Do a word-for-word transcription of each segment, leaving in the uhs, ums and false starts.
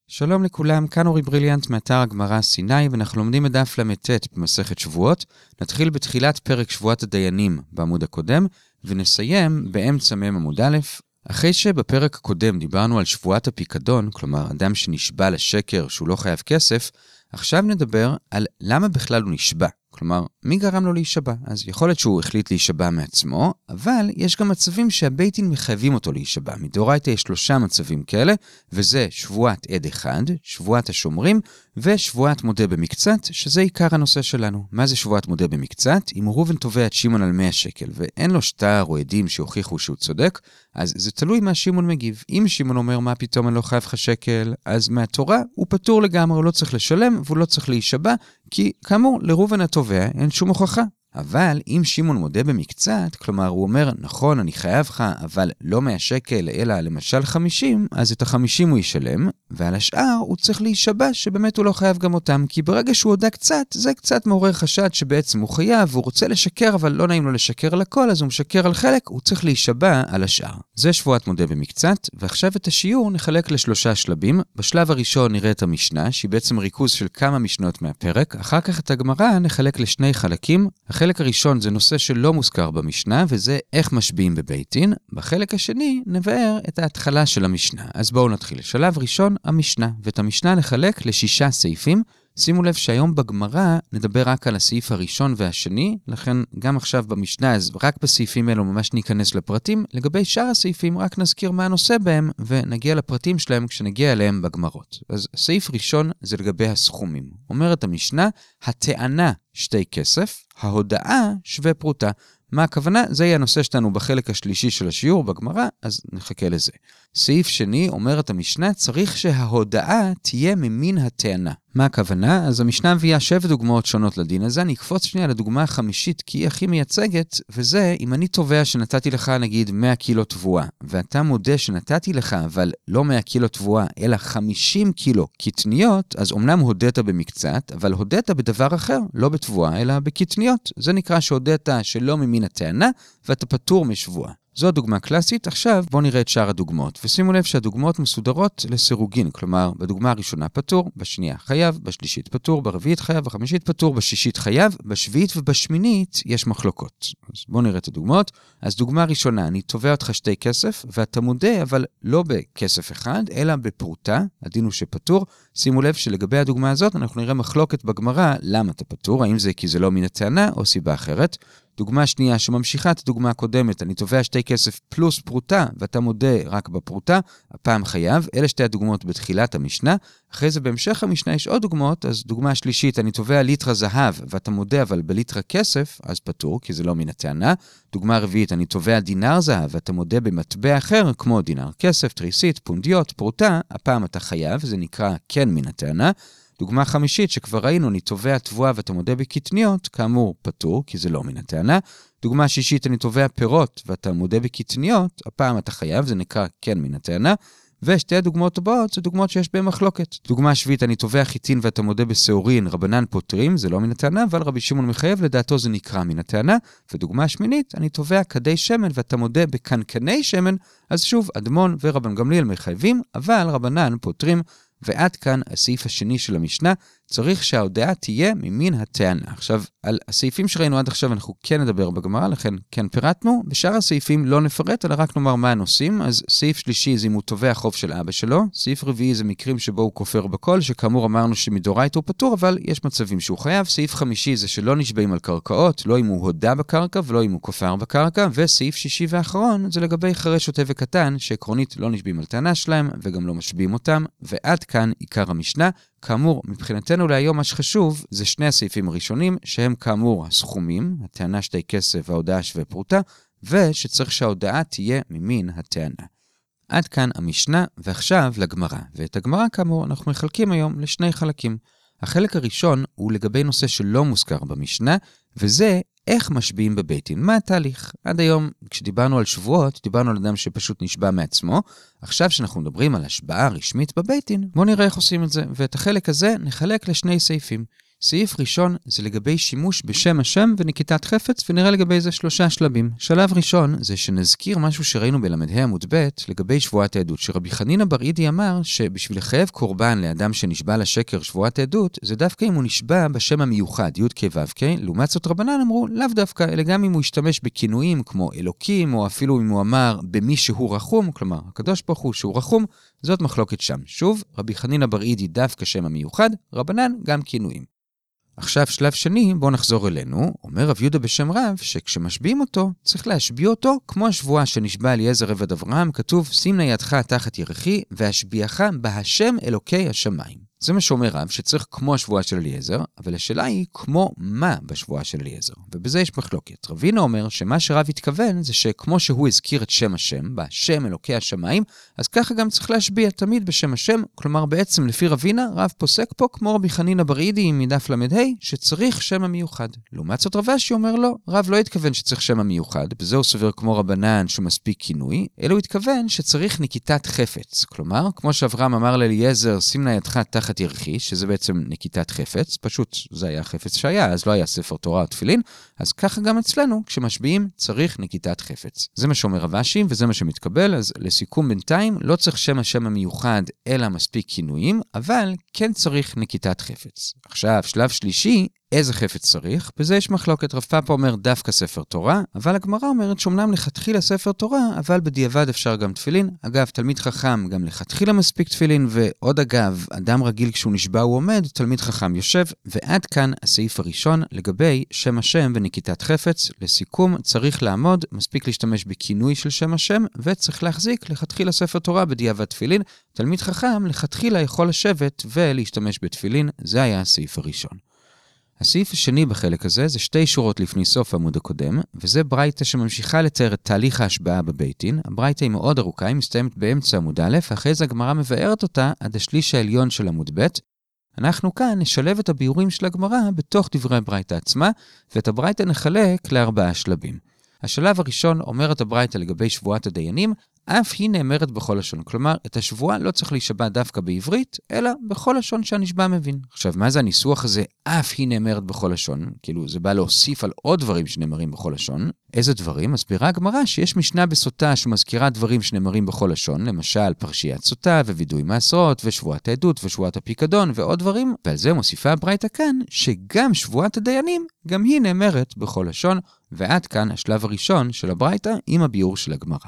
שלום לכולם, כאן אורי בריליאנט מאתר הגמרא סיני, ואנחנו לומדים את דף למ"ט במסכת שבועות. נתחיל בתחילת פרק שבועת הדיינים בעמוד הקודם, ונסיים באמצע מ' עמוד א'. אחרי שבפרק הקודם דיברנו על שבועת הפיקדון, כלומר אדם שנשבע לשקר שהוא לא חייב כסף, עכשיו נדבר על למה בכלל הוא נשבע. כלומר, מי גרם לו להישבע? אז יכול להיות שהוא החליט להישבע מעצמו, אבל יש גם מצבים שהבית דין מחייבים אותו להישבע. מדאורייתא יש שלושה מצבים כאלה, וזה שבועת עד אחד, שבועת השומרים, ושבועת מודה במקצת, שזה עיקר הנושא שלנו. מה זה שבועת מודה במקצת? אם ראובן תובע את שמעון על מאה שקל, ואין לו שטר או עדים שהוכיחו שהוא צודק, אז זה תלוי מה שמעון מגיב. אם שמעון אומר מה פתאום אני לא חייב לך שקל, אז מהתורה הוא פטור לגמרי, הוא לא צריך לשלם, והוא לא צריך להישבע, כי כאמור, לראובן התובע אין שום הוכחה. אבל אם שמעון מודה במקצת, כלומר הוא אומר, נכון, אני חייב לך, אבל לא מאה שקל, אלא למשל חמישים, אז את החמישים הוא ישלם, ועל השאר הוא צריך להישבע שבאמת הוא לא חייב גם אותם, כי ברגע שהוא הודה קצת, זה קצת מעורר חשד שבעצם הוא חייב, והוא רוצה לשקר, אבל לא נעים לו לשקר על הכל, אז הוא משקר על חלק, הוא צריך להישבע על השאר. זה שבועת מודה במקצת, ועכשיו את השיעור נחלק לשלושה שלבים. בשלב הראשון נראה את המשנה, שהיא בעצם ריכוז של כמה משנות מהפרק. אחר כך את הגמרא נחלק לשני חלקים. החלק הראשון זה נושא שלא מוזכר במשנה, וזה איך משביעים בבית דין. בחלק השני נבאר את ההתחלה של המשנה. אז בואו נתחיל. שלב ראשון, המשנה. ואת המשנה נחלק לשישה סעיפים. שימו לב שהיום בגמרא נדבר רק על הסעיף הראשון והשני, לכן גם עכשיו במשנה, אז רק בסעיפים האלו ממש ניכנס לפרטים. לגבי שאר הסעיפים רק נזכיר מה הנושא בהם, ונגיע לפרטים שלהם כשנגיע אליהם בגמרות. אז סעיף ראשון זה לגבי הסכומים. אומרת המשנה, הטענה שתי כסף, ההודעה שווה פרוטה. מה הכוונה? זה יהיה הנושא שלנו בחלק השלישי של השיעור בגמרא, אז נחכה לזה. סעיף שני, אומרת המשנה, צריך שההודעה תהיה ממין הטענה. מה הכוונה? אז המשנה מביאה שבע דוגמאות שונות לדין הזה. אני אקפוץ שנייה לדוגמה החמישית, כי היא הכי מייצגת, וזה, אם אני תובע שנתתי לך נגיד מאה קילו תבואה, ואתה מודה שנתתי לך, אבל לא מאה קילו תבואה, אלא חמישים קילו קטניות, אז אומנם הודית במקצת, אבל הודית בדבר אחר, לא בתבואה, אלא בקטניות. זה נקרא שהודית שלא ממין הטענה, ואתה פטור משבועה. זו הדוגמה קלאסית. עכשיו בואו נראה את שאר הדוגמאות. ושימו לב שהדוגמאות מסודרות לסירוגין, כלומר בדוגמה הראשונה פטור, בשנייה חייב, בשלישית פטור, ברביעית חייב, בחמישית פטור, בשישית חייב, בשביעית ובשמינית יש מחלוקות. אז בואו נראה את הדוגמאות. אז דוגמה ראשונה, אני תובע אותך שתי כסף, ואתה מודה, אבל לא בכסף אחד, אלא בפרוטה, הדין הוא שפטור. שימו לב שלגבי הדוגמה הזאת אנחנו נראה מחלוקת בגמרא, למה אתה פטור, האם זה כי זה לא מן הטענה או סיבה אחרת. דוגמה שנייה שממשיכה את הדוגמה הקודמת, אני תובע שתי כסף פלוס פרוטה, ואתה מודה רק בפרוטה, הפעם חייב. אלה שתי הדוגמאות בתחילת המשנה. אחרי זה בהמשך המשנה יש עוד דוגמאות, אז דוגמה שלישית, אני תובע ליטרה זהב, ואתה מודה אבל בליטרה כסף, אז פטור, כי זה לא מן הטענה. דוגמה רביעית, אני תובע דינר זהב, ואתה מודה במטבע אחר, כמו דינר כסף, תריסית, פונדיות, פרוטה, הפעם אתה חייב, זה נקרא כן מן הטענה. דוגמה חמישית שכבר ראינו, אני תובע תבואה ואתה מודה בקטניות, כאמור פטור, כי זה לא מן הטענה. דוגמה שישית, אני תובע פירות ואתה מודה בקטניות, הפעם אתה חייב, זה נקרא כן מן הטענה. ושתי הדוגמאות הבאות זה דוגמאות שיש בהן מחלוקת. דוגמה שביעית, אני תובע חיטין ואתה מודה בשעורין, רבנן פוטרים, זה לא מן הטענה, אבל רבי שמעון מחייב, לדעתו זה נקרא מן הטענה. ודוגמה שמינית, אני תובע כדי שמן ואתה מודה בקנקני שמן, אז שוב, אדמון ורבן גמליאל מחייבים, אבל רבנן פוטרים. ועד כאן הסעיף השני של המשנה, צריך שההודעה תהיה ממין הטענה. עכשיו, על הסעיפים שראינו עד עכשיו אנחנו כן נדבר בגמרא, לכן כן פירטנו. בשאר הסעיפים לא נפרט, אלא רק נאמר מה הנושאים. אז סעיף שלישי זה אם הוא תובע חוב של אבא שלו. סעיף רביעי זה מקרים שבו הוא כופר בכל, שכאמור אמרנו שמדאורייתא הוא פטור, אבל יש מצבים שהוא חייב. סעיף חמישי זה שלא נשבעים על קרקעות, לא אם הוא הודה בקרקע ולא אם הוא כופר בקרקע. וסעיף שישי ואחרון זה לגבי חרש שוטה וקטן, שעקרונית לא נשבעים על טענה שלהם וגם לא משביעים אותם. ועד כאן עיקר המשנה. כאמור, מבחינתנו להיום מה שחשוב זה שני הסעיפים הראשונים, שהם כאמור הסכומים, הטענה שתי כסף וההודעה שווה פרוטה, ושצריך שההודעה תהיה ממין הטענה. עד כאן המשנה, ועכשיו לגמרא. ואת הגמרא כאמור אנחנו מחלקים היום לשני חלקים. החלק הראשון הוא לגבי נושא שלא מוזכר במשנה, וזה איך משביעים בבית דין. מה התהליך? עד היום, כשדיברנו על שבועות, דיברנו על אדם שפשוט נשבע מעצמו. עכשיו שאנחנו מדברים על השבעה רשמית בבית דין, בואו נראה איך עושים את זה. ואת החלק הזה נחלק לשני סעיפים. סעיף ראשון זה לגבי שימוש בשם השם ונקיטת חפץ, ונראה לגבי זה שלושה שלבים. שלב ראשון זה שנזכיר משהו שראינו בלמד ה' עמוד ב' לגבי שבועת העדות, שרבי חנינא בר אידי אמר שבשביל לחייב קורבן לאדם שנשבע לשקר שבועת העדות, זה דווקא אם הוא נשבע בשם המיוחד, י' כ' ו' כ', לעומת זאת רבנן אמרו לאו דווקא, אלא גם אם הוא ישתמש בכינויים כמו אלוקים, או אפילו אם הוא אמר במי שהוא רחום, כלומר הקדוש ברוך הוא שהוא רחום, זאת מחלוקת שם. שוב, רבי חנינא בר אידי דווקא שם המיוחד, רבנן גם כינויים. עכשיו שלב שני, בואו נחזור אלינו. אומר רב יהודה בשם רב שכשמשביעים אותו, צריך להשביע אותו כמו השבועה שנשבע אליעזר עבד אברהם, כתוב שים נא ידך תחת ירכי והשביעך בהשם אלוקי השמיים. זה מה שאומר רב שצריך כמו השבועה של אליעזר, אבל השאלה היא כמו מה בשבועה של אליעזר. ובזה יש מחלוקת. רבינו אומר שמה שרב התכוון זה שכמו שהוא הזכיר את שם השם, בהשם אלוקי השמיים, אז ככה גם צריך להשביע תמיד בשם השם. כלומר בעצם לפי רבינה, רב פוסק פה כמו רבי חנינא בר אידי מדף למד ה' שצריך שם המיוחד. לעומת זאת רב אשי אומר לו, רב לא התכוון שצריך שם המיוחד, בזה הוא סובר כמו רבנן שמספיק כינוי, אלא הוא התכוון שצריך נקיטת חפץ. כלומר, כמו שאברהם אמר לאליעזר, שים נא ידך תחת ירכי, שזה בעצם נקיטת חפץ, פשוט זה היה חפץ שהיה, אז לא היה ספר תורה או תפילין, אז ככה גם אצלנו, כשמשביעים צריך נקיטת חפץ. זה מה שאומר רב אשי, וזה מה שמתקבל, אז לסיכום בינתיים, לא צריך שם השם המיוחד, אלא מספיק כינויים, אבל כן צריך נקיטת חפץ. עכשיו, שלב שלישי, איזה חפץ צריך? בזה יש מחלוקת. רב פאפא אומר דווקא ספר תורה, אבל הגמרא אומרת שאומנם לכתחילה ספר תורה, אבל בדיעבד אפשר גם תפילין. אגב, תלמיד חכם גם לכתחילה מספיק תפילין, ועוד אגב, אדם רגיל כשהוא נשבע הוא עומד, תלמיד חכם יושב, ועד כאן הסעיף הראשון לגבי שם השם ונקיטת חפץ. לסיכום, צריך לעמוד, מספיק להשתמש בכינוי של שם השם, וצריך להחזיק לכתחילה ספר תורה בדיעבד תפילין. תלמיד חכם לכתחילה יכול לשבת ולהשתמש בתפילין. זה היה הסעיף הראשון. הסעיף השני בחלק הזה זה שתי שורות לפני סוף העמוד הקודם, וזה ברייתא שממשיכה לתאר את תהליך ההשבעה בבית דין. הברייתא היא מאוד ארוכה, היא מסתיימת באמצע עמוד א', אחרי זה הגמרא מבארת אותה עד השליש העליון של עמוד ב'. אנחנו כאן נשלב את הביאורים של הגמרא בתוך דברי הברייתא עצמה, ואת הברייתא נחלק לארבעה שלבים. השלב הראשון אומרת הברייתא לגבי שבועת הדיינים, אף היא נאמרת בכל לשון. כלומר, את השבועה לא צריך להישבע דווקא בעברית, אלא בכל לשון שהנשבע מבין. עכשיו, מה זה הניסוח הזה? אף היא נאמרת בכל לשון. כאילו, זה בא להוסיף על עוד דברים שנאמרים בכל לשון. איזה דברים? מסבירה הגמרא שיש משנה בסוטה שמזכירה דברים שנאמרים בכל לשון, למשל פרשיית סוטה ווידוי מעשרות ושבועת העדות ושבועת הפיקדון ועוד דברים, ועל זה מוסיפה הברייתא כאן שגם שבועת הדיינים, גם היא נאמרת בכל לשון, ועד כאן השלב הראשון של הברייתא עם הביאור של הגמרא.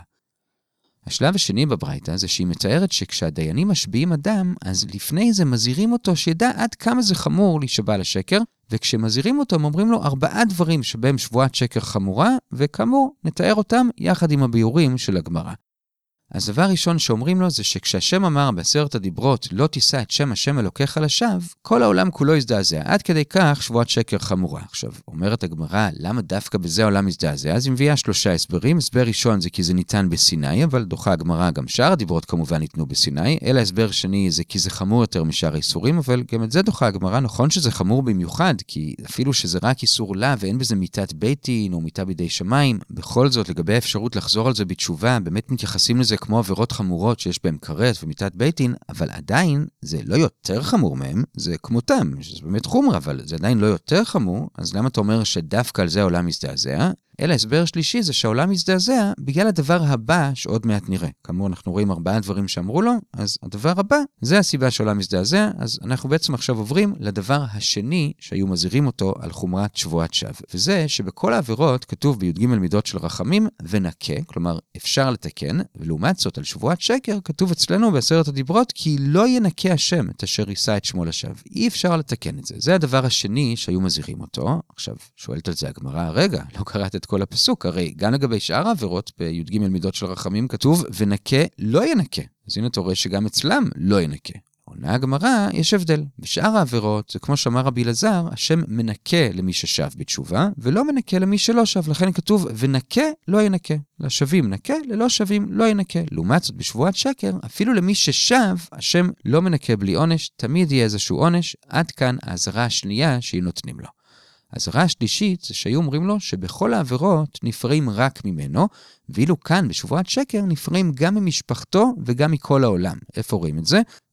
השלב השני בברייתא זה שהיא מתארת שכשהדיינים משביעים אדם, אז לפני זה מזהירים אותו שידע עד כמה זה חמור להישבע לשקר, וכשמזהירים אותו הם אומרים לו ארבעה דברים שבהם שבועת שקר חמורה, וכאמור נתאר אותם יחד עם הביאורים של הגמרא. אז דבר ראשון שאומרים לו זה שכשהשם אמר בעשרת הדיברות לא תישא את שם השם אלוקיך לשווא, כל העולם כולו הזדעזע, עד כדי כך שבועת שקר חמורה. עכשיו, אומרת הגמרא, למה דווקא בזה העולם הזדעזע? אז היא מביאה שלושה הסברים. הסבר ראשון זה כי זה ניתן בסיני, אבל דוחה הגמרא גם שאר הדיברות כמובן ניתנו בסיני, אלא הסבר שני זה כי זה חמור יותר משאר האיסורים, אבל גם את זה דוחה הגמרא. נכון שזה חמור במיוחד, כי אפילו שזה רק איסור לה ואין בזה מיתת בית דין או מיתה בידי שמיים, בכל זאת לגבי האפשרות לחזור על זה בתשובה, באמת מתייחסים לזה כמו עבירות חמורות שיש בהם כרת ומיתת בית דין, אבל עדיין זה לא יותר חמור מהם, זה כמותם, שזה באמת חומר, אבל זה עדיין לא יותר חמור, אז למה אתה אומר שדווקא על זה העולם מזדעזע? אלא הסבר שלישי זה שהעולם מזדעזע בגלל הדבר הבא שעוד מעט נראה. כאמור, אנחנו רואים ארבעה דברים שאמרו לו, אז הדבר הבא זה הסיבה שהעולם מזדעזע, אז אנחנו בעצם עכשיו עוברים לדבר השני שהיו מזהירים אותו על חומרת שבועת שווא. וזה שבכל העבירות כתוב בי"ג מידות של רחמים ונקה, כלומר אפשר לתקן, ולעומת זאת על שבועת שקר כתוב אצלנו בעשרת הדיברות כי לא ינקה השם את אשר יישא את שמו לשווא. אי אפשר לתקן את זה. זה הדבר השני שהיו מזהירים אותו. עכשיו, שואלת על זה הגמרא, רגע, לא קראת את כל הפסוק, הרי גם לגבי שאר העבירות בי"ג מידות של רחמים כתוב ונקה לא ינקה. אז הנה אתה רואה שגם אצלם לא ינקה. עונה הגמרא, יש הבדל. בשאר העבירות, זה כמו שאמר רבי אלעזר, השם מנקה למי ששב בתשובה, ולא מנקה למי שלא שב. לכן כתוב ונקה לא ינקה. לשבים נקה, ללא שבים לא ינקה. לעומת זאת בשבועת שקר, אפילו למי ששב, השם לא מנקה בלי עונש, תמיד יהיה איזשהו עונש. עד כאן האזהרה השנייה שהיא נותנים לו. האזהרה השלישית זה שהיו אומרים לו שבכל העבירות נפרעים רק ממנו, ואילו כאן בשבועת שקר נפרעים גם ממשפחתו וגם מכל העולם. איפה רואים את זה?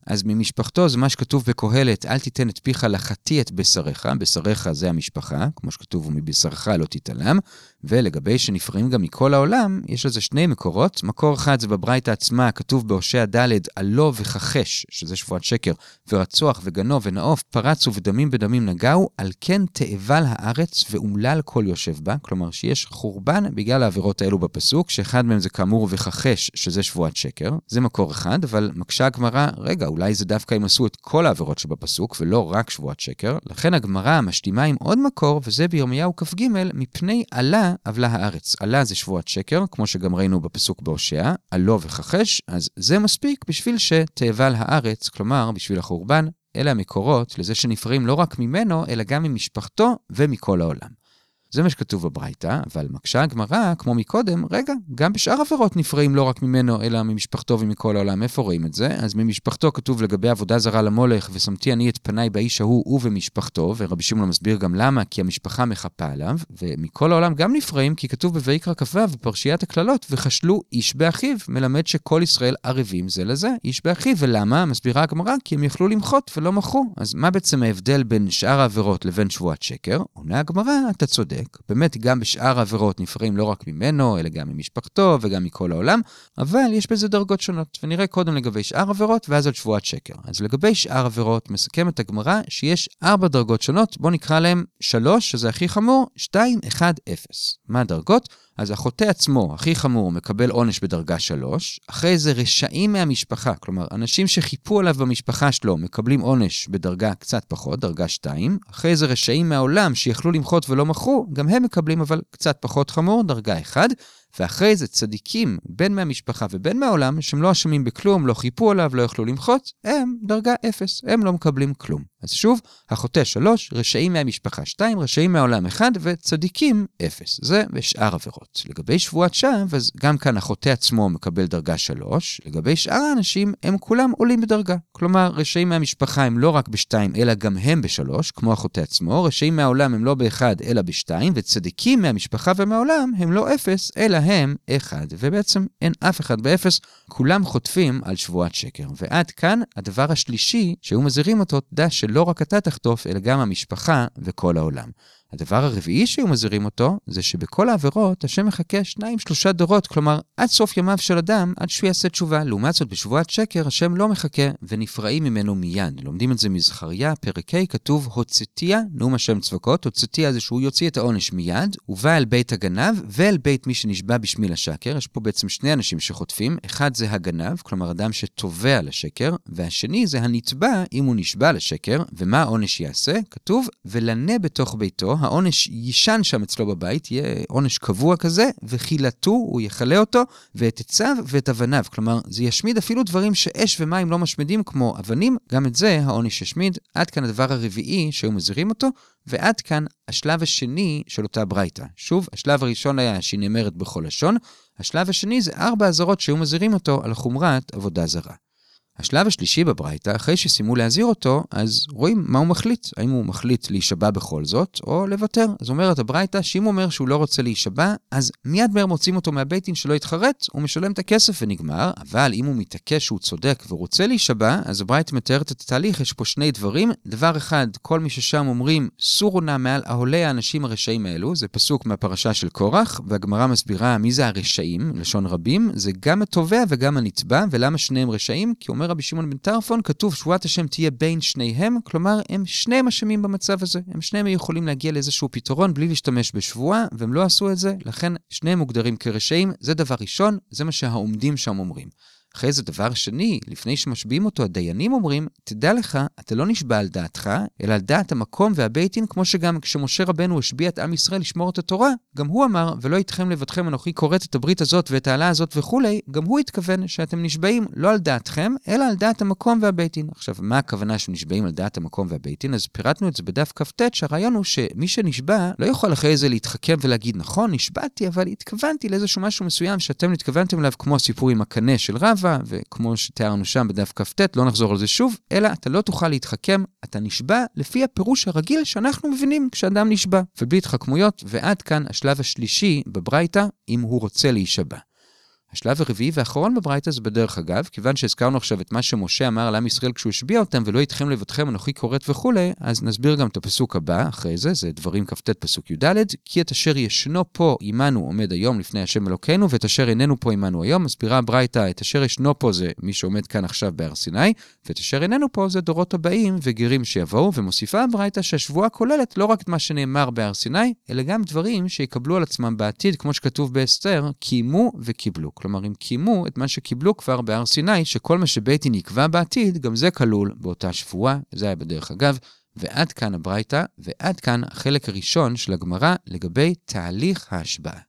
אז ממשפחתו זה מה שכתוב בקהלת, אל תיתן את פיך לחתי את בשריך, בשריך זה המשפחה, כמו שכתוב מבשרך לא תתעלם, ולגבי שנפרעים גם מכל העולם, יש לזה שני מקורות, מקור אחד זה בברייתא עצמה, כתוב בהושע ד' עלו וכחש, שזה שבועת שקר, ורצוח וגנוב ונאוף, פרצו ודמים בדמים נגעו, על כן תאבל הארץ ואומלל כל יושב בה, כלומר שיש חורבן בגלל העבירות האלו בפסוק, שאחד מהם זה כאמור וכחש, שזה שבועת שקר, זה מקור אחד, אבל מקשה הגמרא, רגע, אולי זה דווקא אם עשו את כל העבירות שבפסוק, ולא רק שבועת שקר, לכן הגמרא משלימה עם עוד מקור, וזה בירמיהו כ"ג, מפני עלה עבלה הארץ. עלה זה שבועת שקר, כמו שגם ראינו בפסוק בהושע, עלו וכחש, אז זה מספיק בשביל שתאבל הארץ, כלומר בשביל החורבן, אלה המקורות לזה שנפרעים לא רק ממנו, אלא גם ממשפחתו ומכל העולם. זה מה שכתוב בברייתא, אבל מקשה הגמרא, כמו מקודם, רגע, גם בשאר עבירות נפרעים לא רק ממנו, אלא ממשפחתו ומכל העולם. איפה רואים את זה? אז ממשפחתו כתוב לגבי עבודה זרה למולך, ושמתי אני את פניי באיש ההוא ובמשפחתו, ורבי שמעון מסביר גם למה, כי המשפחה מחפה עליו, ומכל העולם גם נפרעים, כי כתוב בויקרא כ"ו בפרשיית הכללות, וחשלו איש באחיו, מלמד שכל ישראל ערבים זה לזה, איש באחיו, ולמה? מסבירה הגמרא, כי הם יכלו למחות ולא מחו. אז מה בעצם ההבדל בין שאר העבירות לבין שבועת שקר? עונה הגמרא, אתה צודק. באמת גם בשאר העבירות נפרעים לא רק ממנו, אלא גם ממשפחתו וגם מכל העולם, אבל יש בזה דרגות שונות, ונראה קודם לגבי שאר עבירות ואז על שבועת שקר. אז לגבי שאר עבירות מסכם את הגמרא שיש ארבע דרגות שונות, בוא נקרא להם שלוש, שזה הכי חמור, שתיים, אחד, אפס. מה הדרגות? אז החוטא עצמו, הכי חמור, מקבל עונש בדרגה שלוש, אחרי זה רשעים מהמשפחה, כלומר, אנשים שחיפו עליו במשפחה שלו, מקבלים עונש בדרגה קצת פחות, דרגה שתיים, אחרי זה רשעים מהעולם שיכלו למחות ולא מחו, גם הם מקבלים אבל קצת פחות חמור, דרגה אחד, ואחרי זה צדיקים, בין מהמשפחה ובין מהעולם, שהם לא אשמים בכלום, לא חיפו עליו, לא יכלו למחות, הם דרגה אפס, הם לא מקבלים כלום. אז שוב, החוטא שלוש, רשעים מהמשפחה שתיים, רשעים מהעולם אחד, וצדיקים אפס. זה בשאר עבירות. לגבי שבועת שווא, אז גם כאן החוטא עצמו מקבל דרגה שלוש, לגבי שאר האנשים, הם כולם עולים בדרגה. כלומר, רשעים מהמשפחה הם לא רק בשתיים, אלא גם הם בשלוש, כמו החוטא עצמו, רשעים מהעולם הם לא באחד, אלא בשתיים, וצדיקים מהמשפחה ומהעולם הם לא אפס, אלא הם אחד, ובעצם אין אף אחד באפס, כולם חוטפים על שבועת שקר. ועד כאן, הדבר השלישי, שהוא מזהירים אותו, דע שלא רק אתה תחטוף, אלא גם המשפחה וכל העולם. הדבר הרביעי שהיו מזהירים אותו, זה שבכל העבירות, השם מחכה שניים שלושה דורות, כלומר, עד סוף ימיו של אדם, עד שהוא יעשה תשובה. לעומת זאת, בשבועת שקר, השם לא מחכה, ונפרעים ממנו מיד. לומדים את זה מזכריה, פרק ה', כתוב, הוצאתיה, נאום השם צבקות, הוצאתיה זה שהוא יוציא את העונש מיד, ובא אל בית הגנב, ואל בית מי שנשבע בשמי לשקר. יש פה בעצם שני אנשים שחוטפים, אחד זה הגנב, כלומר אדם שתובע לשקר, והשני זה הנתבע אם הוא נשבע לשקר, ומה העונש יעשה? כתוב, ולנה בתוך ביתו, העונש יישן שם אצלו בבית, יהיה עונש קבוע כזה, וחילתו, הוא יחלה אותו, ואת עצב ואת אבניו. כלומר, זה ישמיד אפילו דברים שאש ומים לא משמידים כמו אבנים, גם את זה העונש ישמיד. עד כאן הדבר הרביעי שהיו מזהירים אותו, ועד כאן השלב השני של אותה ברייתא. שוב, השלב הראשון היה שהיא נאמרת בכל לשון, השלב השני זה ארבע אזהרות שהיו מזהירים אותו על חומרת עבודה זרה. השלב השלישי בברייתא, אחרי שסיימו להזהיר אותו, אז רואים מה הוא מחליט. האם הוא מחליט להישבע בכל זאת, או לוותר. אז אומרת הברייתא, שאם הוא אומר שהוא לא רוצה להישבע, אז מיד מהר מוצאים אותו מהבית דין שלא יתחרט, הוא משלם את הכסף ונגמר, אבל אם הוא מתעקש שהוא צודק ורוצה להישבע, אז הברייתא מתארת את התהליך, יש פה שני דברים. דבר אחד, כל מי ששם אומרים, סורו נא מעל אהולי האנשים הרשעים האלו, זה פסוק מהפרשה של קורח, והגמרא מסבירה מי זה הרשעים, לשון רבים, זה גם התובע וגם הנתבע, ולמה שניהם רשעים? כי אומר רבי שמעון בן טרפון, כתוב שבועת השם תהיה בין שניהם, כלומר הם שניהם אשמים במצב הזה, הם שניהם יכולים להגיע לאיזשהו פתרון בלי להשתמש בשבועה, והם לא עשו את זה, לכן שניהם מוגדרים כרשעים, זה דבר ראשון, זה מה שהעומדים שם אומרים. אחרי זה דבר שני, לפני שמשביעים אותו, הדיינים אומרים, תדע לך, אתה לא נשבע על דעתך, אלא על דעת המקום והבית דין, כמו שגם כשמשה רבנו השביע את עם ישראל לשמור את התורה, גם הוא אמר, ולא איתכם לבדכם אנוכי כורת את הברית הזאת ואת העלה הזאת וכולי, גם הוא התכוון שאתם נשבעים לא על דעתכם, אלא על דעת המקום והבית דין. עכשיו, מה הכוונה שנשבעים על דעת המקום והבית דין? אז פירטנו את זה בדף כ"ט, שהרעיון הוא שמי שנשבע לא יכול אחרי זה להתחכם ולהגיד, נכון, נשבעתי, אבל התכוונתי לאיזשהו משהו מסוים שאתם התכוונתם אליו, כמו הסיפור עם הקנה של רבא, וכמו שתיארנו שם בדף כ"ט, לא נחזור על זה שוב, אלא אתה לא תוכל להתחכם, אתה נשבע לפי הפירוש הרגיל שאנחנו מבינים כשאדם נשבע, ובלי התחכמויות, ועד כאן השלב השלישי בברייתא, אם הוא רוצה להישבע. השלב הרביעי והאחרון בברייתא זה בדרך אגב, כיוון שהזכרנו עכשיו את מה שמשה אמר לעם ישראל כשהוא השביע אותם, ולא איתכם לבדכם אנוכי כורת וכו', אז נסביר גם את הפסוק הבא אחרי זה, זה דברים כ"ט פסוק י"ד, כי את אשר ישנו פה עמנו עומד היום לפני השם אלוקינו, ואת אשר איננו פה עמנו היום. מסבירה הברייתא, את אשר ישנו פה זה מי שעומד כאן עכשיו בהר סיני, ואת אשר איננו פה זה דורות הבאים וגרים שיבואו, ומוסיפה הברייתא שהשבועה כוללת לא רק את מה שנאמר בהר סיני, אלא גם דברים שיקבלו על עצמם בעתיד, כמו שכתוב באסתר, קיימו וקיבלו. כלומר, הם קיימו את מה שקיבלו כבר בהר סיני, שכל מה שבית דין יקבע בעתיד, גם זה כלול באותה שבועה. זה היה בדרך אגב. ועד כאן הברייתא, ועד כאן החלק הראשון של הגמרא לגבי תהליך ההשבעה.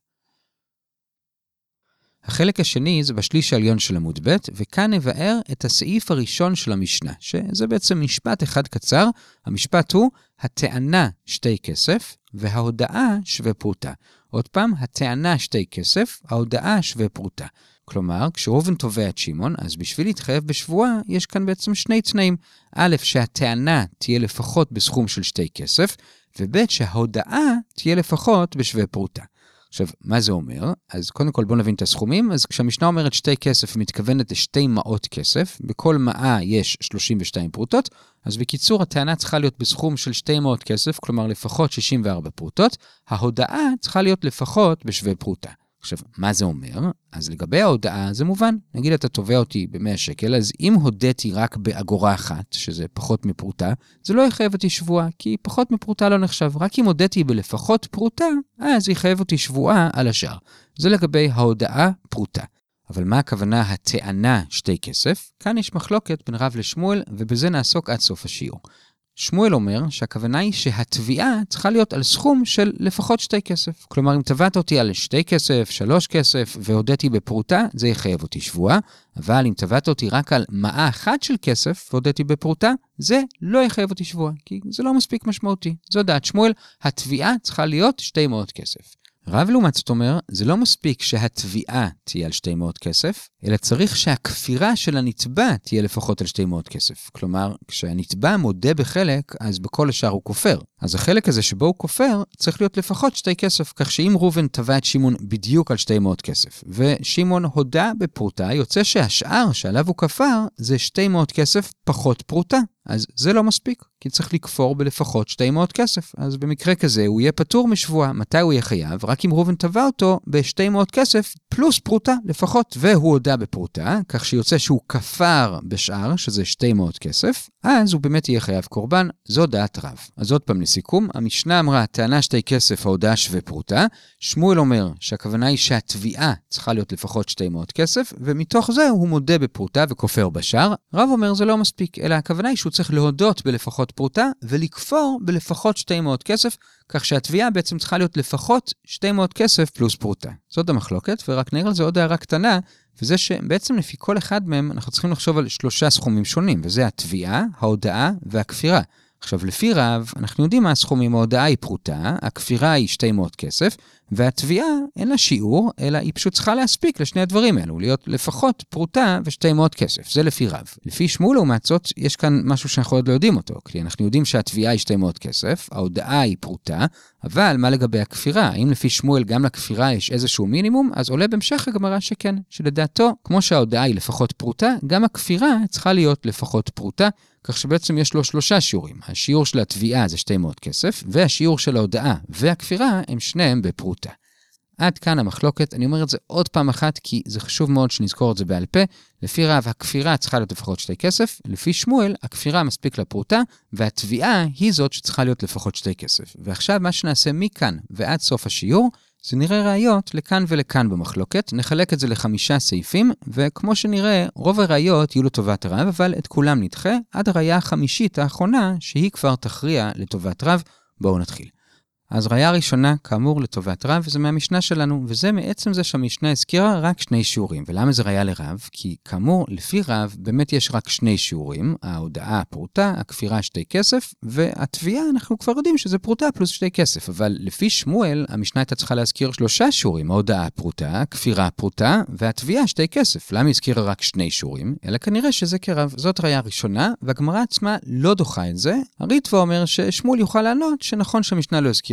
החלק השני זה בשליש העליון של עמוד ב', וכאן נבאר את הסעיף הראשון של המשנה, שזה בעצם משפט אחד קצר. המשפט הוא, הטענה שתי כסף, וההודעה שווה פרוטה. עוד פעם, הטענה שתי כסף, ההודעה שווה פרוטה. כלומר, כשראובן תובע את שמעון, אז בשביל להתחייב בשבועה, יש כאן בעצם שני תנאים. א', שהטענה תהיה לפחות בסכום של שתי כסף, וב', שההודעה תהיה לפחות בשווה פרוטה. עכשיו, מה זה אומר? אז קודם כל בואו נבין את הסכומים. אז כשהמשנה אומרת שתי כסף, היא מתכוונת לשתי מאות כסף. בכל מאה יש שלושים ושתיים פרוטות. אז בקיצור, הטענה צריכה להיות בסכום של שתי מאות כסף, כלומר לפחות שישים וארבע פרוטות. ההודעה צריכה להיות לפחות בשווה פרוטה. עכשיו, מה זה אומר? אז לגבי ההודעה זה מובן. נגיד אתה תובע אותי ב-מאה שקל, אז אם הודיתי רק באגורה אחת, שזה פחות מפרוטה, זה לא יחייב אותי שבועה, כי פחות מפרוטה לא נחשב. רק אם הודיתי בלפחות פרוטה, אז יחייב אותי שבועה על השאר. זה לגבי ההודעה פרוטה. אבל מה הכוונה הטענה שתי כסף? כאן יש מחלוקת בין רב לשמואל, ובזה נעסוק עד סוף השיעור. שמואל אומר שהכוונה היא שהתביעה צריכה להיות על סכום של לפחות שתי כסף. כלומר, אם תבעת אותי על שתי כסף, שלוש כסף, והודיתי בפרוטה, זה יחייב אותי שבועה. אבל אם תבעת אותי רק על מאה אחת של כסף, והודיתי בפרוטה, זה לא יחייב אותי שבועה, כי זה לא מספיק משמעותי. זו דעת שמואל, התביעה צריכה להיות שתי מאות כסף. רב לעומת זאת אומר, זה לא מספיק שהתביעה תהיה על שתי מאות כסף, אלא צריך שהכפירה של הנתבע תהיה לפחות על שתי מאות כסף. כלומר, כשהנתבע מודה בחלק, אז בכל השאר הוא כופר. אז החלק הזה שבו הוא כופר, צריך להיות לפחות שתי כסף, כך שאם ראובן תבע את שמעון בדיוק על שתי מאות כסף, ושמעון הודה בפרוטה, יוצא שהשאר שעליו הוא כפר, זה שתי מאות כסף פחות פרוטה. אז זה לא מספיק, כי צריך לכפור בלפחות שתי מאות כסף. אז במקרה כזה הוא יהיה פטור משבועה. מתי הוא יהיה חייב? רק אם ראובן תבע אותו ב-שתי מאות כסף פלוס פרוטה לפחות, והוא הודה בפרוטה, כך שיוצא שהוא כפר בשאר, שזה שתי מאות כסף, אז הוא באמת יהיה חייב קורבן. זו דעת רב. אז עוד פעם לסיכום, המשנה אמרה, טענה שתי כסף, ההודעה שווה פרוטה. שמואל אומר שהכוונה היא שהתביעה צריכה להיות לפחות שתי מאות כסף, ומתוך זה הוא מודה בפרוטה וכופר בשאר. רב אומר זה לא מספיק, אלא הכוונה היא שהוא צריך להודות בלפחות פרוטה, ולכפור בלפחות שתי מאות כסף, כך שהתביעה בעצם צריכה להיות לפחות שתי מאות כסף פלוס פרוטה. זאת המחלוקת, ורק נראה על זה עוד הערה קטנה, וזה שבעצם לפי כל אחד מהם אנחנו צריכים לחשוב על שלושה סכומים שונים, וזה התביעה, ההודעה והכפירה. עכשיו, לפי רב, אנחנו יודעים מה הסכומים, ההודעה היא פרוטה, הכפירה היא שתי מאות כסף, והתביעה אין לה שיעור, אלא היא פשוט צריכה להספיק לשני הדברים האלו, להיות לפחות פרוטה ושתי מאות כסף. זה לפי רב. לפי שמואל לעומת זאת, יש כאן משהו שאנחנו עוד לא יודעים אותו, כי אנחנו יודעים שהתביעה היא שתי מאות כסף, ההודעה היא פרוטה, אבל מה לגבי הכפירה? אם לפי שמואל גם לכפירה יש איזשהו מינימום, אז עולה בהמשך הגמרא שכן, שלדעתו, כמו שההודעה היא לפחות פרוטה, גם הכפירה צריכה להיות לפחות פרוטה, כך שבעצם יש לו שלושה שיעורים. השיעור של התביעה זה שתי מאות כסף, והשיעור של ההודעה והכפירה הם שניהם בפרוטה. עד כאן המחלוקת. אני אומר את זה עוד פעם אחת, כי זה חשוב מאוד שנזכור את זה בעל פה. לפי רב, הכפירה צריכה להיות לפחות שתי כסף, לפי שמואל, הכפירה מספיק לפרוטה, והתביעה היא זאת שצריכה להיות לפחות שתי כסף. ועכשיו מה שנעשה מכאן ועד סוף השיעור, זה נראה ראיות לכאן ולכאן במחלוקת, נחלק את זה לחמישה סעיפים, וכמו שנראה, רוב הראיות יהיו לטובת רב, אבל את כולם נדחה, עד הראיה החמישית האחרונה, שהיא כבר תכריע לטובת רב. בואו נתחיל. אז ראיה ראשונה, כאמור, לטובת רב, וזה מהמשנה שלנו, וזה מעצם זה שהמשנה הזכירה רק שני שיעורים. ולמה זה ראיה לרב? כי כאמור, לפי רב, באמת יש רק שני שיעורים, ההודעה פרוטה, הכפירה שתי כסף, והתביעה אנחנו כבר יודעים שזה פרוטה פלוס שתי כסף. אבל לפי שמואל, המשנה הייתה צריכה להזכיר שלושה שיעורים, ההודעה פרוטה, הכפירה פרוטה, והתביעה שתי כסף. למה הזכירה רק שני שיעורים? אלא כנראה שזה כרב. זאת ראיה ראשונה, והגמרא עצמה לא דוחה את זה. הריטב"א אומר ששמואל יוכל לענות שנכון שהמשנה לא הזכירה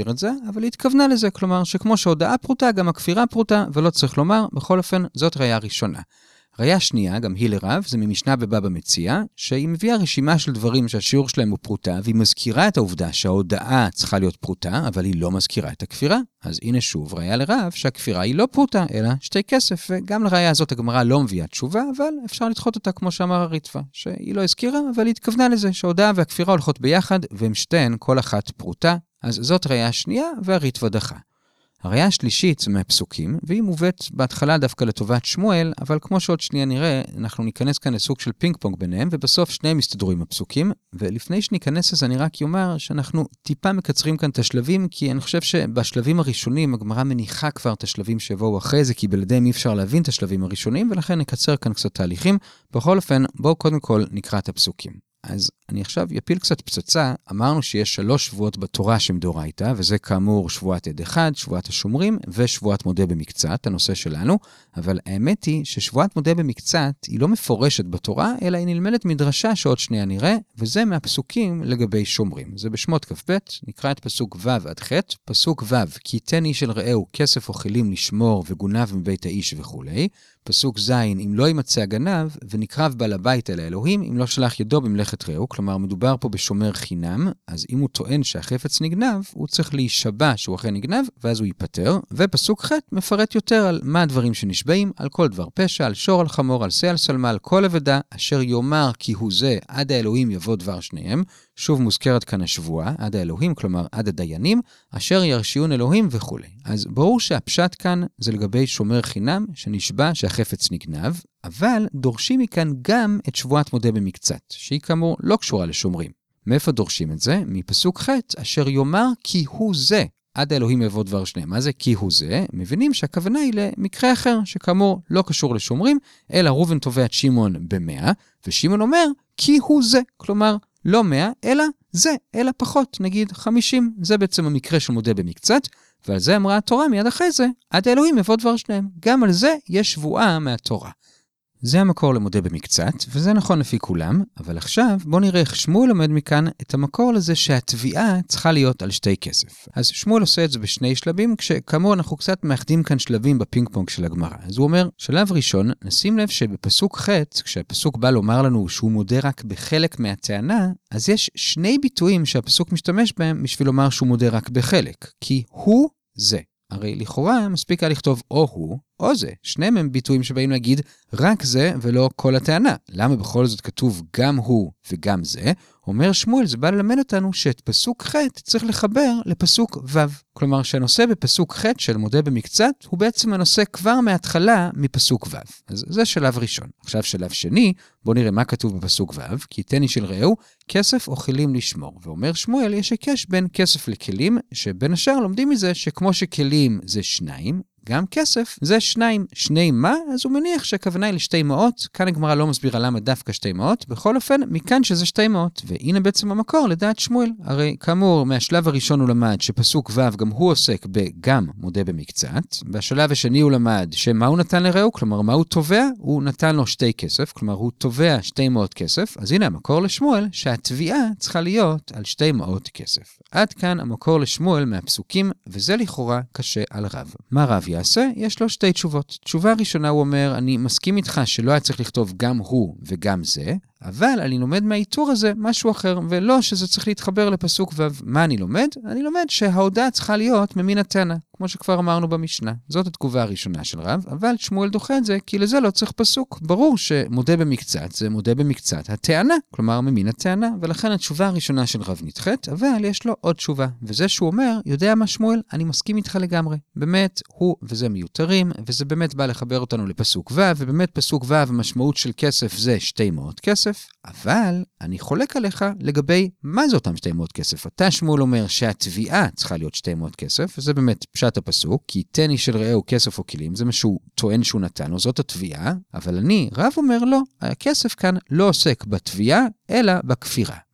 להזכיר את זה, אבל היא התכוונה לזה, כלומר שכמו שהודעה פרוטה, גם הכפירה פרוטה, ולא צריך לומר, בכל אופן, זאת ראיה ראשונה. ראיה שנייה, גם היא לרב, זה ממשנה בבבא מציעא, שהיא מביאה רשימה של דברים שהשיעור שלהם הוא פרוטה, והיא מזכירה את העובדה שההודעה צריכה להיות פרוטה, אבל היא לא מזכירה את הכפירה. אז הנה שוב, ראיה לרב שהכפירה היא לא פרוטה, אלא שתי כסף, וגם לראיה הזאת הגמרא לא מביאה תשובה, אבל אפשר לדחות אותה כמו שאמר הריטב"א, שהיא לא הזכירה, אבל היא התכוונה לזה, שההודעה והכפירה הולכות ביחד, והן שתיהן כל אחת פרוטה. אז זאת ראיה שנייה, והריטב"א דחה. הראיה השלישית זה מהפסוקים, והיא מובאת בהתחלה דווקא לטובת שמואל, אבל כמו שעוד שנייה נראה, אנחנו ניכנס כאן לסוג של פינג פונג ביניהם, ובסוף שניהם יסתדרו עם הפסוקים, ולפני שניכנס לזה אני רק אומר שאנחנו טיפה מקצרים כאן את השלבים, כי אני חושב שבשלבים הראשונים הגמרא מניחה כבר את השלבים שיבואו אחרי זה, כי בלעדיהם אי אפשר להבין את השלבים הראשונים, ולכן נקצר כאן קצת תהליכים. בכל אופן, בואו קודם כל נקרא את הפסוקים. אז אני עכשיו יפיל קצת פצצה, אמרנו שיש שלוש שבועות בתורה שמדאורייתא, וזה כאמור שבועת עד אחד, שבועת השומרים, ושבועת מודה במקצת, הנושא שלנו, אבל האמת היא ששבועת מודה במקצת היא לא מפורשת בתורה, אלא היא נלמדת מדרשה שעוד שנייה נראה, וזה מהפסוקים לגבי שומרים. זה בשמות כ"ב, נקרא את פסוק ו' עד ח', פסוק ו', כי תן איש אל רעהו כסף וכלים לשמור וגונב מבית האיש וכו'. פסוק ז', אם לא ימצא הגנב, ונקרב בעל הבית אל האלוהים, אם לא שלח ידו במלאכת רעהו, כלומר מדובר פה בשומר חינם, אז אם הוא טוען שהחפץ נגנב, הוא צריך להישבע שהוא אכן נגנב, ואז הוא ייפטר. ופסוק ח' מפרט יותר על מה הדברים שנשבעים, על כל דבר פשע, על שור, על חמור, על שא, על שלמה, על כל אבדה, אשר יאמר כי הוא זה, עד האלוהים יבוא דבר שניהם. שוב מוזכרת כאן השבועה, עד האלוהים, כלומר עד הדיינים, אשר ירשיון אלוהים וכו'. אז ברור שהפשט כאן זה לגבי שומר חינם שנשבע שהחפץ נגנב, אבל דורשים מכאן גם את שבועת מודה במקצת, שהיא כאמור לא קשורה לשומרים. מאיפה דורשים את זה? מפסוק ח' אשר יאמר כי הוא זה, עד האלוהים יבוא דבר שניהם. מה זה כי הוא זה? מבינים שהכוונה היא למקרה אחר, שכאמור לא קשור לשומרים, אלא ראובן תובע את שמעון במאה, ושמעון אומר כי הוא זה, כלומר לא מאה, אלא זה, אלא פחות, נגיד חמישים. זה בעצם המקרה של מודה במקצת, ועל זה אמרה התורה מיד אחרי זה, עד האלוהים יבוא דבר שניהם. גם על זה יש שבועה מהתורה. זה המקור למודה במקצת, וזה נכון לפי כולם, אבל עכשיו בוא נראה איך שמואל לומד מכאן את המקור לזה שהתביעה צריכה להיות על שתי כסף. אז שמואל עושה את זה בשני שלבים, כשכאמור אנחנו קצת מאחדים כאן שלבים בפינג פונג של הגמרא. אז הוא אומר, שלב ראשון, נשים לב שבפסוק ח', כשהפסוק בא לומר לנו שהוא מודה רק בחלק מהטענה, אז יש שני ביטויים שהפסוק משתמש בהם בשביל לומר שהוא מודה רק בחלק, כי הוא זה. הרי לכאורה מספיק היה לכתוב או הוא או זה. שניהם הם ביטויים שבאים להגיד רק זה ולא כל הטענה. למה בכל זאת כתוב גם הוא וגם זה? אומר שמואל, זה בא ללמד אותנו שאת פסוק ח' צריך לחבר לפסוק ו'. כלומר שהנושא בפסוק ח' של מודה במקצת הוא בעצם הנושא כבר מההתחלה מפסוק ו'. אז זה שלב ראשון. עכשיו שלב שני, בוא נראה מה כתוב בפסוק ו', כי תן איש אל רעהו כסף או כלים לשמור. ואומר שמואל, יש היקש בין כסף לכלים, שבין השאר לומדים מזה שכמו שכלים זה שניים, גם כסף זה שניים. שני מה? אז הוא מניח שהכוונה היא לשתי מאות. כאן הגמרא לא מסבירה למה דווקא שתי מאות. בכל אופן, מכאן שזה שתי מאות. והנה בעצם המקור לדעת שמואל. הרי כאמור, מהשלב הראשון הוא למד שפסוק ו' גם הוא עוסק בגם מודה במקצת. בשלב השני הוא למד שמה הוא נתן לרעהו, כלומר מה הוא תובע? הוא נתן לו שתי כסף, כלומר הוא תובע שתי מאות כסף. אז הנה המקור לשמואל שהתביעה צריכה להיות על שתי מאות כסף. עד כאן המקור לשמואל מהפסוקים, וזה לכאורה קשה על רב. מה רב יעשה? יש לו שתי תשובות. תשובה ראשונה הוא אומר, אני מסכים איתך שלא היה צריך לכתוב גם הוא וגם זה, אבל אני לומד מהאיתור הזה משהו אחר, ולא שזה צריך להתחבר לפסוק ו'. מה אני לומד? אני לומד שההודעה צריכה להיות ממין הטענה, כמו שכבר אמרנו במשנה. זאת התגובה הראשונה של רב, אבל שמואל דוחה את זה, כי לזה לא צריך פסוק. ברור שמודה במקצת זה מודה במקצת הטענה, כלומר ממין הטענה, ולכן התשובה הראשונה של רב נדחית, אבל יש לו עוד תשובה, וזה שהוא אומר, יודע מה שמואל? אני מסכים איתך לגמרי. באמת, הוא וזה מיותרים, וזה באמת בא לחבר אותנו לפסוק ו', ובאמת פסוק ו' המשמעות של כסף זה שתי מאות כסף, אבל אני חולק עליך לגבי מה זה אותם שתי מאות כסף. אתה שמואל אומר שהתביעה צריכה להיות שתי מאות כסף, וזה באמת פשט הפסוק, כי תן איש אל רעהו כסף או כלים, זה מה שהוא טוען שהוא נתן לו, זאת התביעה, אבל אני, רב אומר לא, הכסף כאן לא עוסק בתביעה, אלא בכפירה.